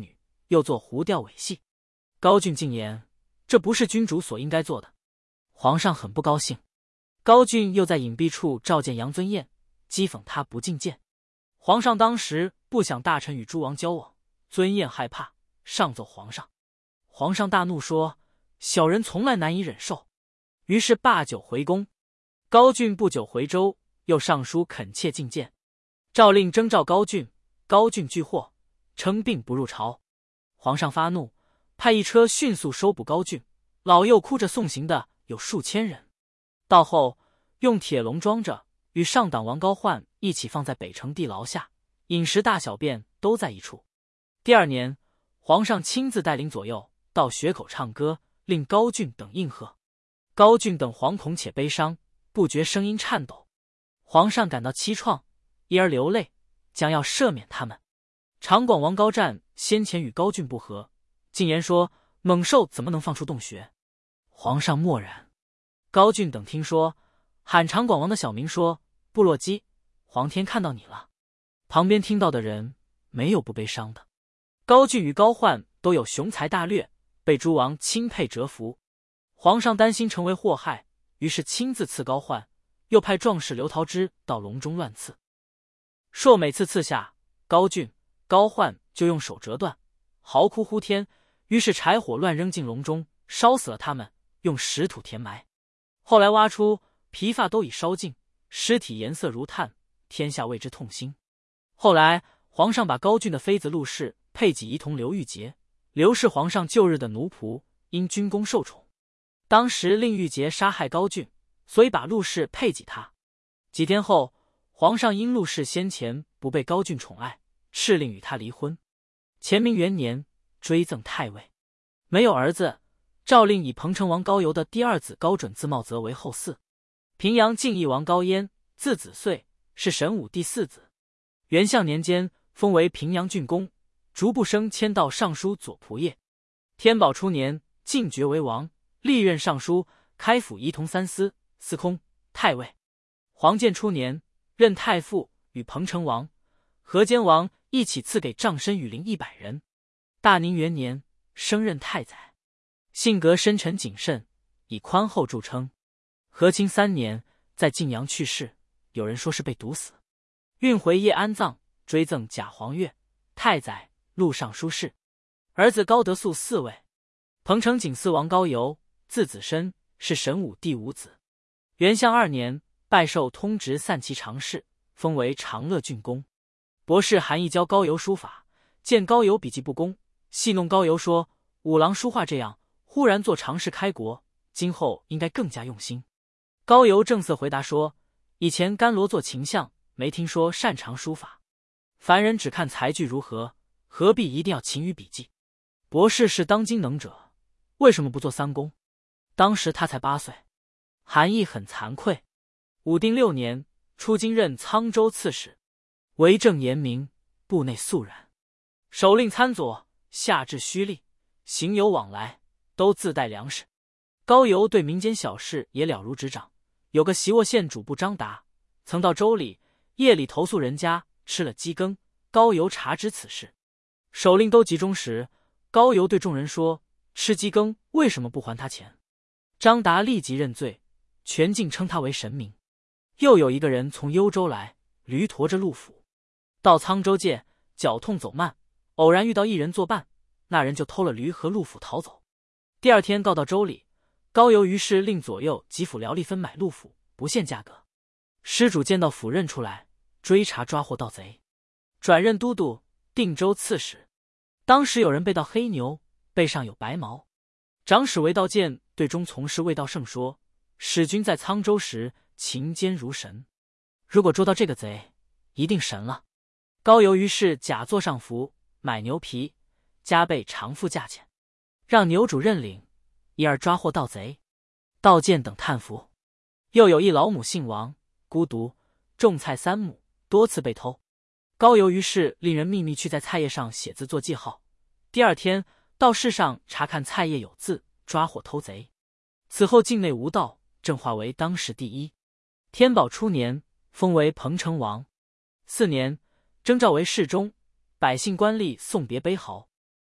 又做狐吊尾戏。高峻进言，这不是君主所应该做的。皇上很不高兴。高峻又在隐蔽处召见杨尊彦，讥讽他不进谏。皇上当时不想大臣与诸王交往，尊彦害怕，上奏皇上。皇上大怒说，小人从来难以忍受，于是罢酒回宫。高峻不久回州，又上书恳切进谏。诏令征召高峻，高峻拒获，称病不入朝。皇上发怒，派一车迅速收捕高峻，老幼哭着送行的有数千人。到后用铁笼装着，与上党王高焕一起放在北城地牢下，饮食大小便都在一处。第二年，皇上亲自带领左右到穴口唱歌，令高峻等应和。高峻等惶恐且悲伤，不觉声音颤抖。皇上感到凄怆，一而流泪，将要赦免他们。长广王高湛先前与高峻不和，进言说猛兽怎么能放出洞穴。皇上默然。高峻等听说，喊长广王的小名说，部落鸡，皇天看到你了。旁边听到的人没有不悲伤的。高峻与高焕都有雄才大略，被诸王钦佩折服。皇上担心成为祸害，于是亲自赐高焕，又派壮士刘桃之到笼中乱刺。朔每次刺下，高峻、高焕就用手折断，嚎哭呼天，于是柴火乱扔进笼中，烧死了他们，用石土填埋。后来挖出，皮发都已烧尽，尸体颜色如炭，天下为之痛心。后来皇上把高峻的妃子陆氏配给仪同刘玉洁，刘氏皇上旧日的奴仆，因军功受宠。当时令玉洁杀害高峻，所以把陆氏配给他。几天后，皇上因陆氏先前不被高峻宠爱，敕令与他离婚。乾明元年，追赠太尉。没有儿子，诏令以彭城王高邮的第二子高准字茂泽为后嗣。平阳靖义王高焉，字子遂，是神武第四子。元象年间，封为平阳郡公，逐步升迁到尚书左仆射。天宝初年，晋爵为王，历任尚书、开府仪同三司、司空、太尉。黄建初年，任太傅，与彭城王、河间王一起赐给丈申羽林一百人。大宁元年，升任太宰。性格深沉谨慎，以宽厚著称。和清三年，在晋阳去世，有人说是被毒死，运回掖安葬，追赠假黄钺、太宰、录尚书事。儿子高德肃四位。彭城警司王高邮，字子申，是神武第五子。元象二年，拜授通直散骑常侍，封为长乐郡公。博士韩义教高邮书法，见高邮笔迹不公，戏弄高邮说，五郎书画这样，忽然做常侍开国，今后应该更加用心。高邮正色回答说，以前甘罗做秦相，没听说擅长书法。凡人只看才具如何，何必一定要勤于笔记？博士是当今能者，为什么不做三公？当时他才八岁。韩义很惭愧。武定六年，出京任沧州刺史，为政严明，部内肃然。首令参佐，下至胥吏，行有往来，都自带粮食。高邮对民间小事也了如指掌。有个袭沃县主簿张达，曾到州里夜里投诉人家吃了鸡羹，高邮察知此事。首令都集中时，高邮对众人说，吃鸡羹为什么不还他钱？张达立即认罪，全境称他为神明。又有一个人从幽州来，驴驮着陆府，到沧州界，脚痛走慢，偶然遇到一人作伴，那人就偷了驴和陆府逃走。第二天告到州里，高邮于是令左右及府僚吏分买陆府，不限价格。施主见到府认出来，追查抓获盗贼，转任都督、定州刺史。当时有人被盗黑牛，背上有白毛。长史韦道建对中从事魏道胜说，使君在沧州时勤坚如神，如果捉到这个贼，一定神了。高邮于是假作上服，买牛皮，加倍偿付价钱，让牛主认领，一二抓获盗贼。道建等叹服。又有一老母姓王，孤独，种菜三亩，多次被偷。高邮于是令人秘密去在菜叶上写字做记号，第二天到市上查看菜叶有字，抓获偷贼。此后境内无盗，正化为当时第一。天宝初年，封为彭城王。四年，征召为侍中，百姓官吏送别悲嚎。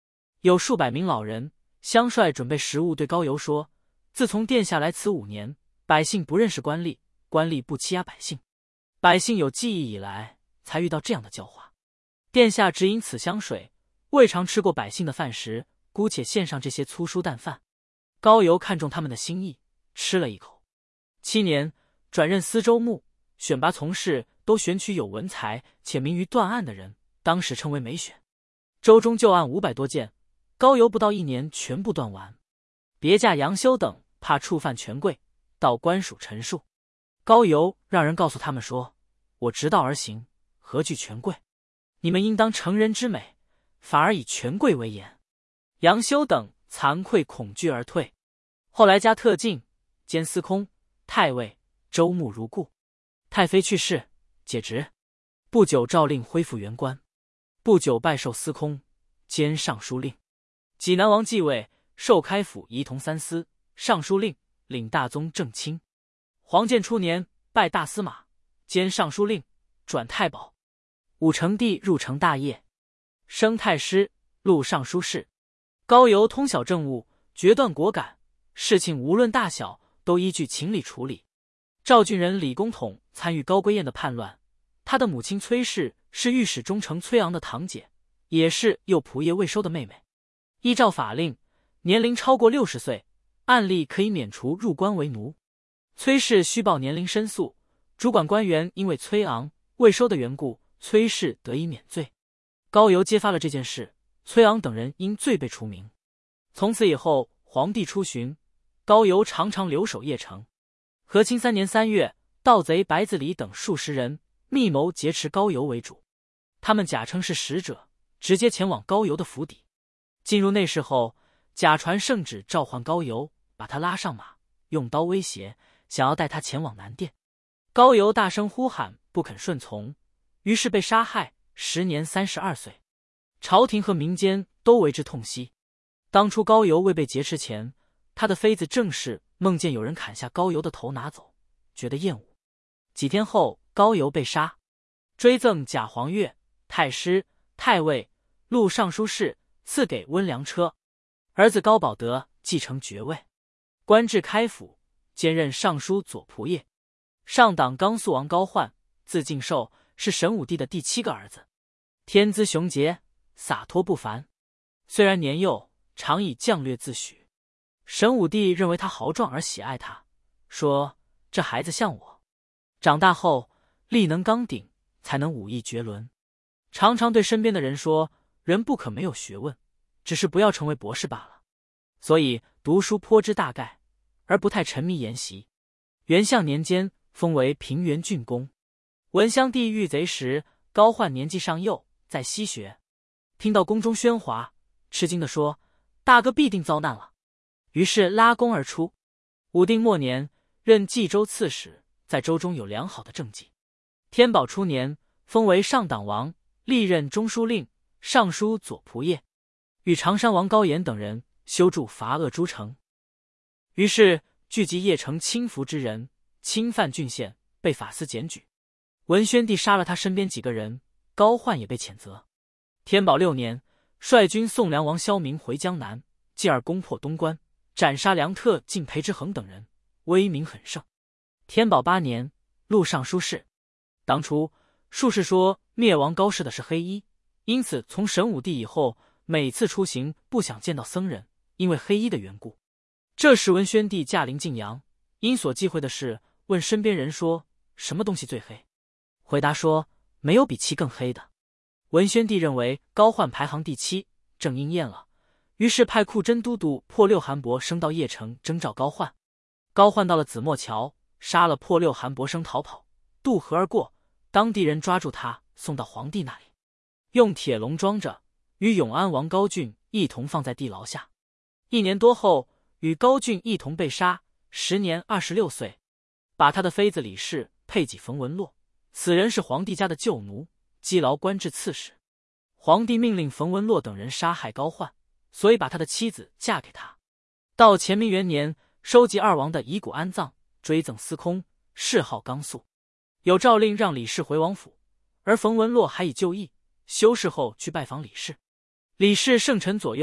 有数百名老人相率准备食物，对高邮说：“自从殿下来此五年，百姓不认识官吏，官吏不欺压百姓，百姓有记忆以来，才遇到这样的教化。殿下只饮此香水，未尝吃过百姓的饭食，姑且献上这些粗疏淡饭。”高邮看中他们的心意，吃了一口。七年，转任司州牧，选拔从事都选取有文才且明于断案的人，当时称为美选。州中旧案五百多件，高邮不到一年全部断完。别驾杨修等怕触犯权贵，到官署陈述。高邮让人告诉他们说：“我直道而行，何惧权贵？你们应当成人之美，反而以权贵为严。”杨修等惭愧恐惧而退。后来加特进，兼司空、太尉、州牧如故。太妃去世，解职。不久诏令恢复原官。不久拜授司空，兼尚书令。济南王继位，授开府仪同三司、尚书令，领大宗正卿。黄建初年，拜大司马，兼尚书令，转太保。武成帝入成大业，升太师，录尚书事。高邮通晓政务，决断果敢，事情无论大小，都依据情理处理。赵郡人李公统参与高归燕的叛乱，他的母亲崔氏是御史中丞崔昂的堂姐，也是右仆射魏收的妹妹。依照法令，年龄超过六十岁，按例可以免除入关为奴。崔氏虚报年龄申诉，主管官员因为崔昂、魏收的缘故，崔氏得以免罪。高邮揭发了这件事，崔昂等人因罪被除名。从此以后，皇帝出巡，高邮常常留守邺城。和亲三年三月，盗贼白子礼等数十人密谋劫持高邮为主，他们假称是使者，直接前往高邮的府邸。进入内室后，假传圣旨召唤高邮，把他拉上马，用刀威胁，想要带他前往南殿。高邮大声呼喊，不肯顺从，于是被杀害，时年三十二岁。朝廷和民间都为之痛惜。当初高邮未被劫持前，他的妃子郑氏梦见有人砍下高邮的头拿走，觉得厌恶。几天后，高邮被杀，追赠假黄钺、太师、太尉、录尚书事，赐给温良车。儿子高保德继承爵位，官至开府，兼任尚书左仆射。上党刚肃王高焕，字敬寿，是神武帝的第七个儿子，天资雄杰，洒脱不凡。虽然年幼，常以将略自诩。神武帝认为他豪壮而喜爱他，说：“这孩子像我，长大后力能刚鼎，才能武艺绝伦。”常常对身边的人说：“人不可没有学问，只是不要成为博士罢了。”所以读书颇知大概，而不太沉迷研习。元相年间，封为平原郡公。文襄帝遇贼时，高焕年纪尚幼，在西学，听到宫中喧哗，吃惊地说：“大哥必定遭难了。”于是拉弓而出。武定末年，任冀州刺史，在州中有良好的政绩。天宝初年，封为上党王，历任中书令、尚书左仆射，与常山王高岩等人修筑伐鄂诸城。于是聚集邺城轻浮之人，侵犯郡县，被法司检举。文宣帝杀了他身边几个人，高焕也被谴责。天宝六年，率军送梁王萧明回江南，继而攻破东关，斩杀梁特、靳裴之衡等人，威名很盛。天宝八年，录尚书事。当初术士说灭亡高氏的是黑衣，因此从神武帝以后，每次出行不想见到僧人，因为黑衣的缘故。这时文宣帝驾临晋阳，因所忌讳的事，问身边人说：“什么东西最黑？”回答说：“没有比漆更黑的。”文宣帝认为高焕排行第七，正应验了，于是派库真都督破六韩伯升到邺城征召高焕。高焕到了子墨桥，杀了破六韩伯升逃跑，渡河而过，当地人抓住他，送到皇帝那里，用铁笼装着，与永安王高峻一同放在地牢下。一年多后，与高峻一同被杀，时年二十六岁。把他的妃子李氏配给冯文洛，此人是皇帝家的旧奴，积劳官至刺史。皇帝命令冯文洛等人杀害高焕，所以把他的妻子嫁给他。到乾明元年，收集二王的遗骨安葬，追赠司空，谥号刚肃。有诏令让李氏回王府，而冯文洛还已就义，修饰后去拜访李氏。李氏圣臣左右，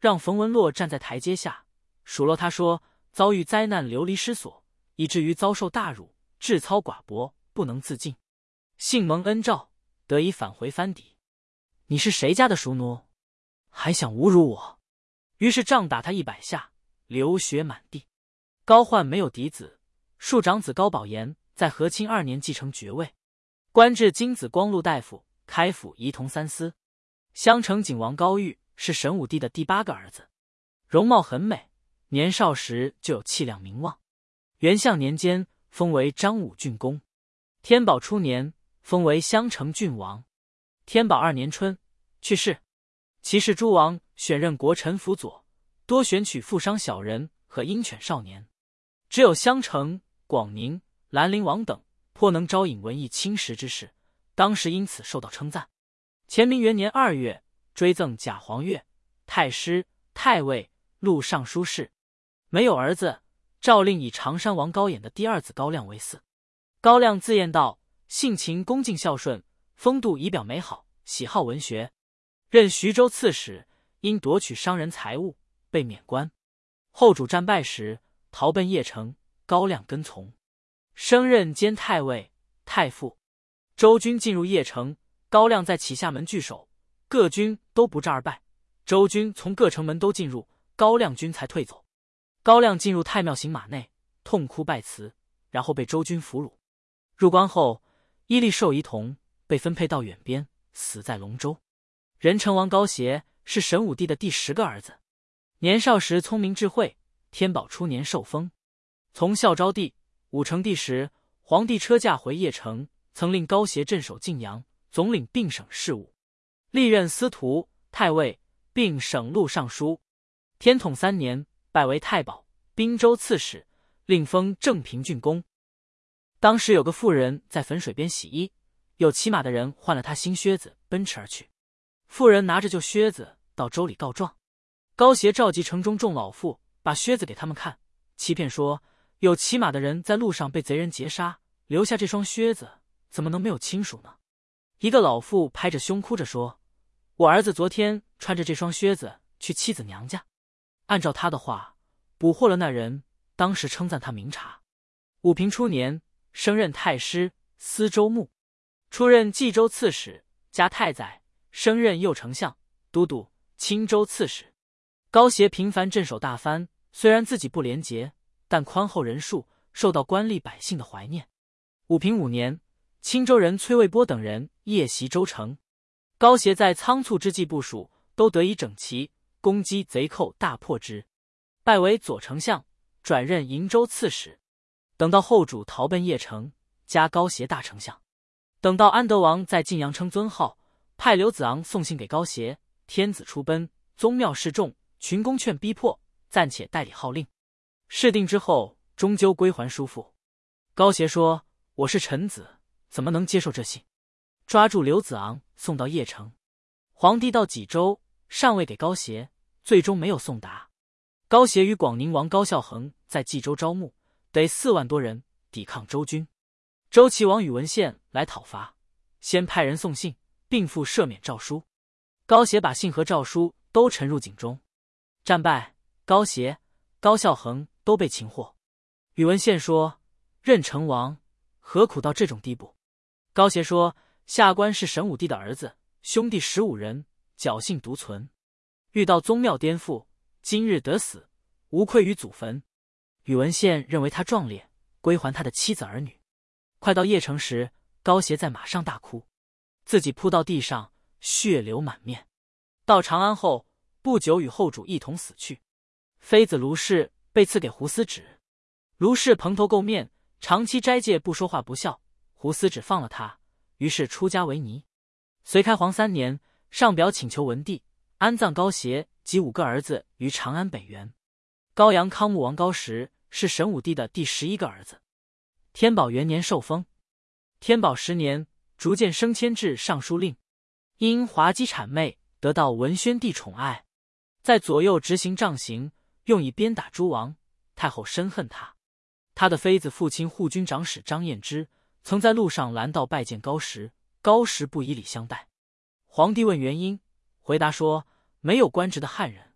让冯文洛站在台阶下，数落他说遭遇灾难流离失所，以至于遭受大辱，志操寡薄，不能自尽。幸蒙恩诏，得以返回藩邸。你是谁家的熟奴，还想侮辱我？于是杖打他一百下，流血满地。高焕没有嫡子，庶长子高保延在和亲二年继承爵位，官至金子光禄大夫，开府仪同三司。襄城景王高玉是神武帝的第八个儿子，容貌很美，年少时就有气量名望。元象年间封为张武郡公，天宝初年封为襄城郡王。天宝二年春去世。其氏诸王选任国臣辅佐，多选取富商小人和鹰犬少年，只有襄城、广宁、兰陵王等颇能招引文艺青识之士，当时因此受到称赞。乾明元年二月，追赠假黄钺、太师、太尉、录尚书事。没有儿子，诏令以常山王高衍的第二子高亮为嗣。高亮自验道，性情恭敬孝顺，风度仪表美好，喜好文学。任徐州刺史，因夺取商人财物，被免官。后主战败时，逃奔邺城，高亮跟从，升任兼太尉、太傅。周军进入邺城，高亮在旗下门据守，各军都不战而败。周军从各城门都进入，高亮军才退走。高亮进入太庙行马内，痛哭拜辞，然后被周军俘虏。入关后，伊利寿仪同，被分配到远边，死在龙州。仁成王高协是神武帝的第十个儿子，年少时聪明智慧，天宝初年受封。从孝昭帝、武成帝时，皇帝车驾回邺城，曾令高协镇守晋阳，总领并省事务，历任司徒、太尉，并省录尚书。天统三年，拜为太保、滨州刺史，令封正平郡公。当时有个妇人在汾水边洗衣，有骑马的人换了他新靴子，奔驰而去。妇人拿着旧靴子到州里告状，高协召集城中众老妇，把靴子给他们看，欺骗说有骑马的人在路上被贼人劫杀，留下这双靴子，怎么能没有亲属呢？一个老妇拍着胸哭着说，我儿子昨天穿着这双靴子去妻子娘家。按照他的话，捕获了那人，当时称赞他明察。武平初年，升任太师、司州牧，出任冀州刺史，加太宰，升任右丞相、都督、青州刺史。高协频繁镇守大藩，虽然自己不廉洁，但宽厚仁恕，受到官吏百姓的怀念。武平五年，青州人崔卫波等人夜袭州城，高协在仓促之际部署，都得以整齐，攻击贼寇，大破之，拜为左丞相，转任营州刺史。等到后主逃奔邺城，加高协大丞相。等到安德王在晋阳称尊号，派刘子昂送信给高协，天子出奔，宗庙示众，群公劝逼迫，暂且代理号令。事定之后，终究归还叔父。高协说，我是臣子，怎么能接受这信？抓住刘子昂，送到邺城。皇帝到济州，上位给高协，最终没有送达。高协与广宁王高孝恒在冀州招募，得四万多人抵抗周军。周齐王宇文宪来讨伐，先派人送信，并附赦免诏书。高协把信和诏书都沉入井中。战败，高协、高孝恒都被擒获。宇文宪说，任成王何苦到这种地步？高协说，下官是神武帝的儿子，兄弟十五人，侥幸独存，遇到宗庙颠覆，今日得死，无愧于祖坟。宇文宪认为他壮烈，归还他的妻子儿女。快到邺城时，高协在马上大哭，自己扑到地上，血流满面。到长安后，不久与后主一同死去。妃子卢氏被赐给胡思止，卢氏蓬头垢面，长期斋戒不说话不笑，胡思止放了他，于是出家为尼。隋开皇三年，上表请求文帝安葬高协及五个儿子于长安北园。高阳康穆王高时是神武帝的第十一个儿子。天宝元年受封。天宝十年，逐渐升迁至尚书令，因滑稽谄媚，得到文宣帝宠爱，在左右执行杖刑，用以鞭打诸王。太后深恨他。他的妃子父亲护军长史张彦之曾在路上拦道拜见高时，高时不以礼相待。皇帝问原因，回答说，没有官职的汉人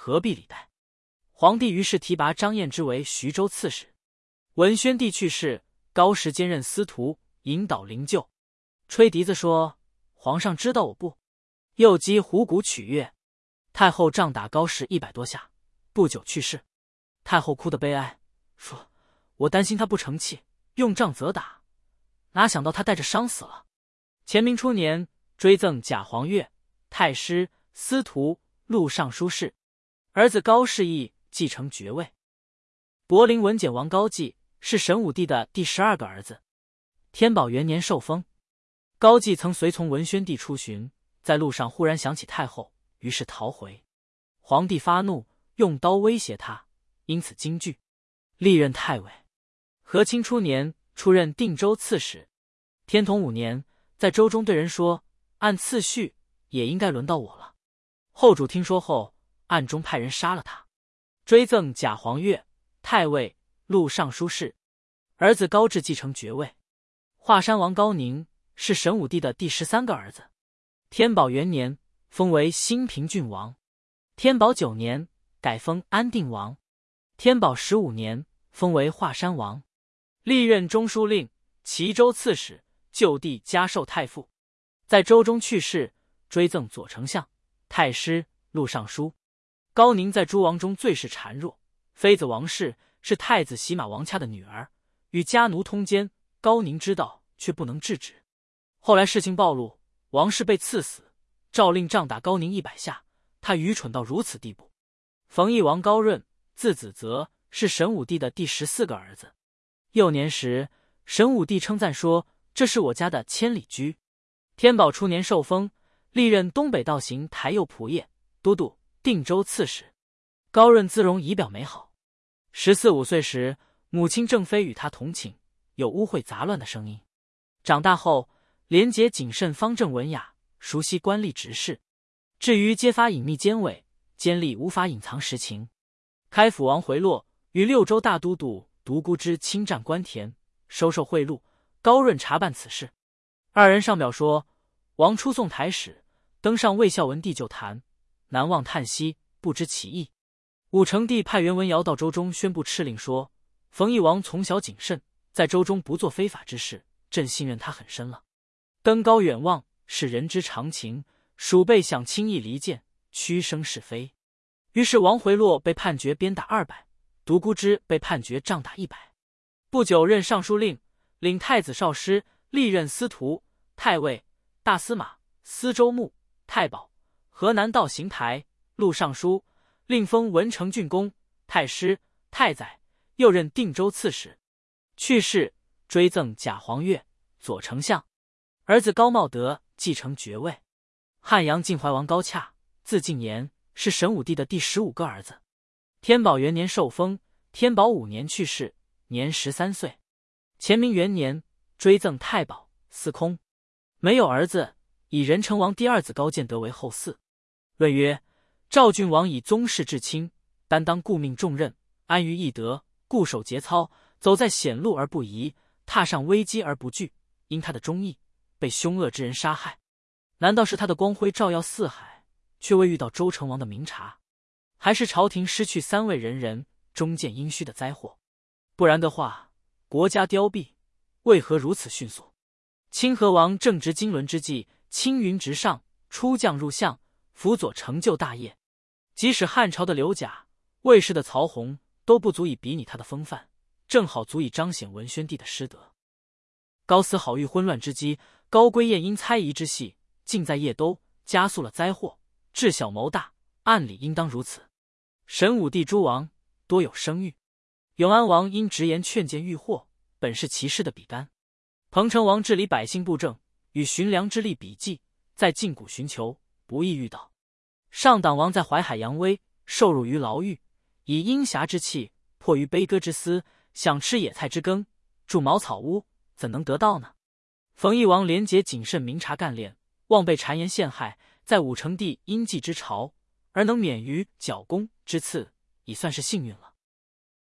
何必礼待？皇帝于是提拔张彦之为徐州刺史。文宣帝去世，高时兼任司徒，引导灵柩，吹笛子说：“皇上知道我不？”又击胡鼓取乐。太后杖打高时一百多下，不久去世。太后哭得悲哀，说：“我担心他不成器，用杖责打，哪想到他带着伤死了。”乾明初年，追赠贾黄钺太师、司徒、录尚书事。儿子高士义继承爵位。柏林文简王高济是神武帝的第十二个儿子。天宝元年受封。高济曾随从文宣帝出巡，在路上忽然想起太后，于是逃回。皇帝发怒，用刀威胁他，因此惊惧，历任太尉。和亲初年，出任定州刺史。天统五年，在州中对人说：“按次序，也应该轮到我了。”后主听说后，暗中派人杀了他。追赠贾黄钺太尉、录尚书事。儿子高志继承爵位。华山王高宁是神武帝的第十三个儿子。天宝元年，封为兴平郡王。天宝九年，改封安定王。天宝十五年，封为华山王，历任中书令、齐州刺史，就地加授太傅。在州中去世，追赠左丞相、太师、录尚书。高宁在诸王中最是孱弱，妃子王氏是太子洗马王洽的女儿，与家奴通奸，高宁知道却不能制止。后来事情暴露，王氏被赐死，诏令杖打高宁一百下，他愚蠢到如此地步。冯异王高润，字子泽，是神武帝的第十四个儿子。幼年时，神武帝称赞说：“这是我家的千里驹。”天宝初年受封，历任东北道行台右仆射、都督、定州刺史。高润姿容仪表美好。十四五岁时，母亲郑妃与他同寝，有污秽杂乱的声音。长大后，廉洁谨慎，方正文雅，熟悉官吏职事。至于揭发隐秘奸伪，监吏无法隐藏实情。开府王回洛与六州大都督独孤之侵占官田，收受贿赂，高润查办此事。二人上表说：“王出送台使，登上魏孝文帝就谈，难忘叹息，不知其意。”武成帝派袁文尧到州中宣布敕令说：“冯异王从小谨慎，在州中不做非法之事，朕信任他很深了。登高远望，是人之常情，鼠辈想轻易离间，屈生是非。”于是王回洛被判决鞭打二百，独孤之被判决杖打一百。不久任尚书令，领太子少师，历任司徒、太尉、大司马、司州牧、太保、河南道行台、录尚书，令封文成郡公、太师、太宰，又任定州刺史。去世，追赠贾黄钺左丞相。儿子高茂德继承爵位。汉阳晋怀王高洽，字敬言，是神武帝的第十五个儿子。天宝元年受封，天宝五年去世，年十三岁。乾明元年，追赠太保、司空。没有儿子，以仁成王第二子高渐德为后嗣。论曰：赵郡王以宗室至亲，担当顾命重任，安于懿德，固守节操，走在险路而不疑，踏上危机而不惧。因他的忠义，被凶恶之人杀害。难道是他的光辉照耀四海，却未遇到周成王的明察？还是朝廷失去三位仁人，终见阴虚的灾祸？不然的话，国家凋敝，为何如此迅速？清河王正值金轮之际，青云直上，出将入相，辅佐成就大业。即使汉朝的刘贾、魏氏的曹洪，都不足以比拟他的风范，正好足以彰显文宣帝的师德。高司好遇昏乱之机，高归晏因猜疑之隙，竟在邺都加速了灾祸，治小谋大，按理应当如此。神武帝诸王多有声誉，永安王因直言劝谏遇祸，本是其事的比干。彭城王治理百姓布政，与寻良之力比计，在禁谷寻求，不易遇到。上党王在淮海扬威，受辱于牢狱，以阴侠之气，迫于悲歌之思，想吃野菜之羹，住茅草屋，怎能得到呢？冯异王廉洁谨慎，明察干练，望被谗言陷害，在武成帝阴计之朝，而能免于剿攻之刺，已算是幸运了。